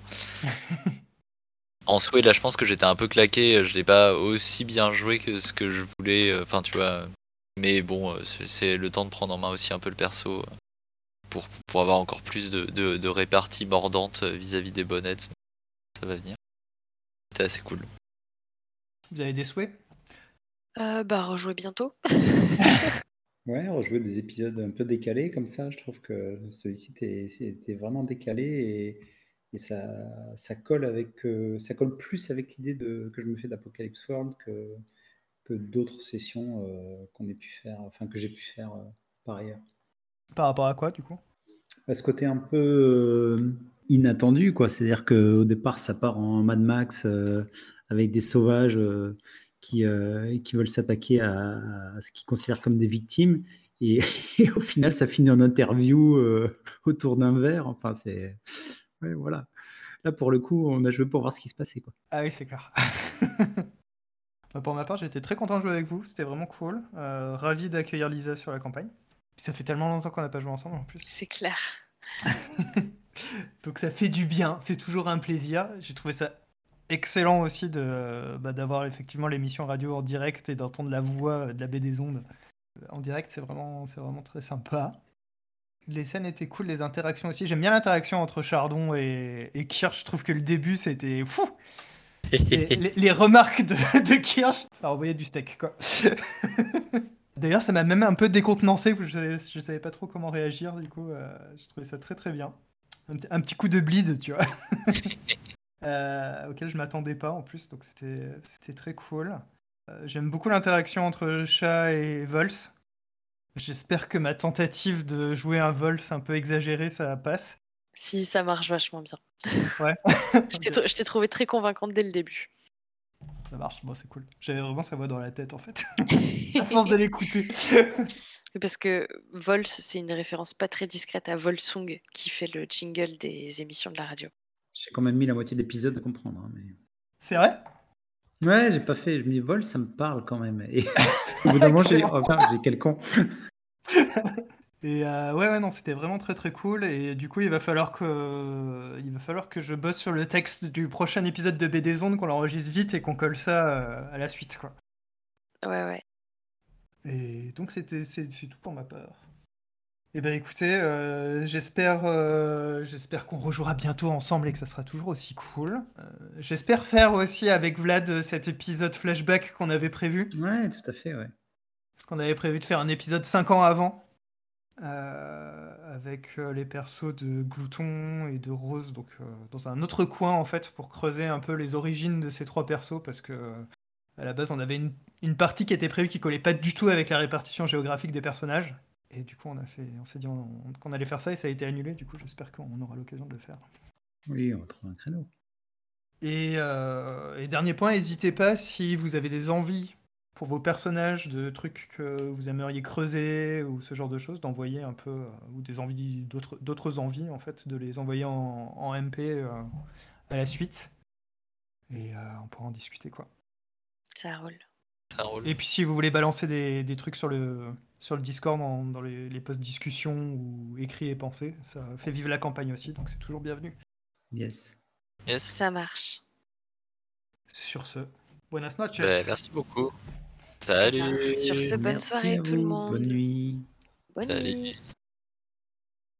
En souhait, là, je pense que j'étais un peu claqué, je l'ai pas aussi bien joué que ce que je voulais, enfin tu vois. Mais bon, c'est le temps de prendre en main aussi un peu le perso pour avoir encore plus de répartie mordante vis-à-vis des bonnettes. Ça va venir. C'était assez cool. Vous avez des souhaits? Bah rejouer bientôt. Ouais, rejouer des épisodes un peu décalés comme ça, je trouve que celui-ci était vraiment décalé, et ça colle ça colle plus avec l'idée que je me fais d'Apocalypse World que d'autres sessions qu'on ait pu faire, enfin que j'ai pu faire par ailleurs. Par rapport à quoi, du coup? À ce côté un peu inattendu, quoi. C'est-à-dire qu'au départ, ça part en Mad Max avec des sauvages qui veulent s'attaquer à ce qu'ils considèrent comme des victimes. Et, et au final, ça finit en interview autour d'un verre. Enfin, c'est. Ouais, voilà. Là, pour le coup, on a joué pour voir ce qui se passait, quoi. Ah oui, c'est clair. Bah, pour ma part, j'étais très content de jouer avec vous, c'était vraiment cool. Ravi d'accueillir Lisa sur la campagne. Puis ça fait tellement longtemps qu'on n'a pas joué ensemble en plus. C'est clair. Donc ça fait du bien, c'est toujours un plaisir. J'ai trouvé ça excellent aussi d'avoir effectivement l'émission radio en direct et d'entendre la voix de la baie des ondes en direct, c'est vraiment très sympa. Les scènes étaient cool, les interactions aussi. J'aime bien l'interaction entre Chardon et Kirsch. Je trouve que le début, c'était fou. Les remarques de Kirsch, ça envoyait du steak, quoi. D'ailleurs, ça m'a même un peu décontenancé. Je savais pas trop comment réagir, du coup. J'ai trouvé ça très très bien. Un petit coup de bleed, tu vois. Auquel je m'attendais pas en plus, donc c'était très cool. J'aime beaucoup l'interaction entre Chat et Vols. J'espère que ma tentative de jouer un Vols un peu exagéré, ça passe. Si, ça marche vachement bien. Ouais. Je t'ai trouvé très convaincante dès le début. Ça marche, bon, c'est cool. J'avais vraiment sa voix dans la tête en fait. À force de l'écouter. Parce que Vols, c'est une référence pas très discrète à Volsung, qui fait le jingle des émissions de la radio. J'ai quand même mis la moitié de l'épisode à comprendre. Hein, mais... C'est vrai? Ouais, j'ai pas fait. Je me dis, vol, ça me parle quand même. Et au bout d'un moment, j'ai dit, oh putain, j'ai quel con. Et ouais, non, c'était vraiment très très cool. Et du coup, il va falloir que je bosse sur le texte du prochain épisode de BD Zone, qu'on l'enregistre vite et qu'on colle ça à la suite, quoi. Ouais. Et donc c'est tout pour ma part. Eh ben écoutez, j'espère qu'on rejouera bientôt ensemble et que ça sera toujours aussi cool. J'espère faire aussi avec Vlad cet épisode flashback qu'on avait prévu. Ouais, tout à fait, ouais. Parce qu'on avait prévu de faire un épisode 5 ans avant. Avec les persos de Glouton et de Rose, donc dans un autre coin en fait, pour creuser un peu les origines de ces 3 persos, parce que à la base on avait une partie qui était prévue qui collait pas du tout avec la répartition géographique des personnages. Et du coup on s'est dit qu'on allait faire ça et ça a été annulé, du coup j'espère qu'on aura l'occasion de le faire. Oui, on va trouver un créneau. Et dernier point, n'hésitez pas si vous avez des envies pour vos personnages, de trucs que vous aimeriez creuser ou ce genre de choses, d'envoyer un peu, ou des envies, d'autres envies en fait, de les envoyer en MP à la suite. Et on pourra en discuter quoi. Ça roule. Ça roule. Et puis si vous voulez balancer des trucs sur le Discord dans les posts discussions ou écrits et pensés, ça fait vivre la campagne aussi, donc c'est toujours bienvenu. Yes. Yes. Ça marche. Sur ce, buenas noches. Merci beaucoup. Eh ben, Salut. sur ce, bonne Merci soirée à tout le vous. monde. Bonne nuit. Bonne Salut. nuit.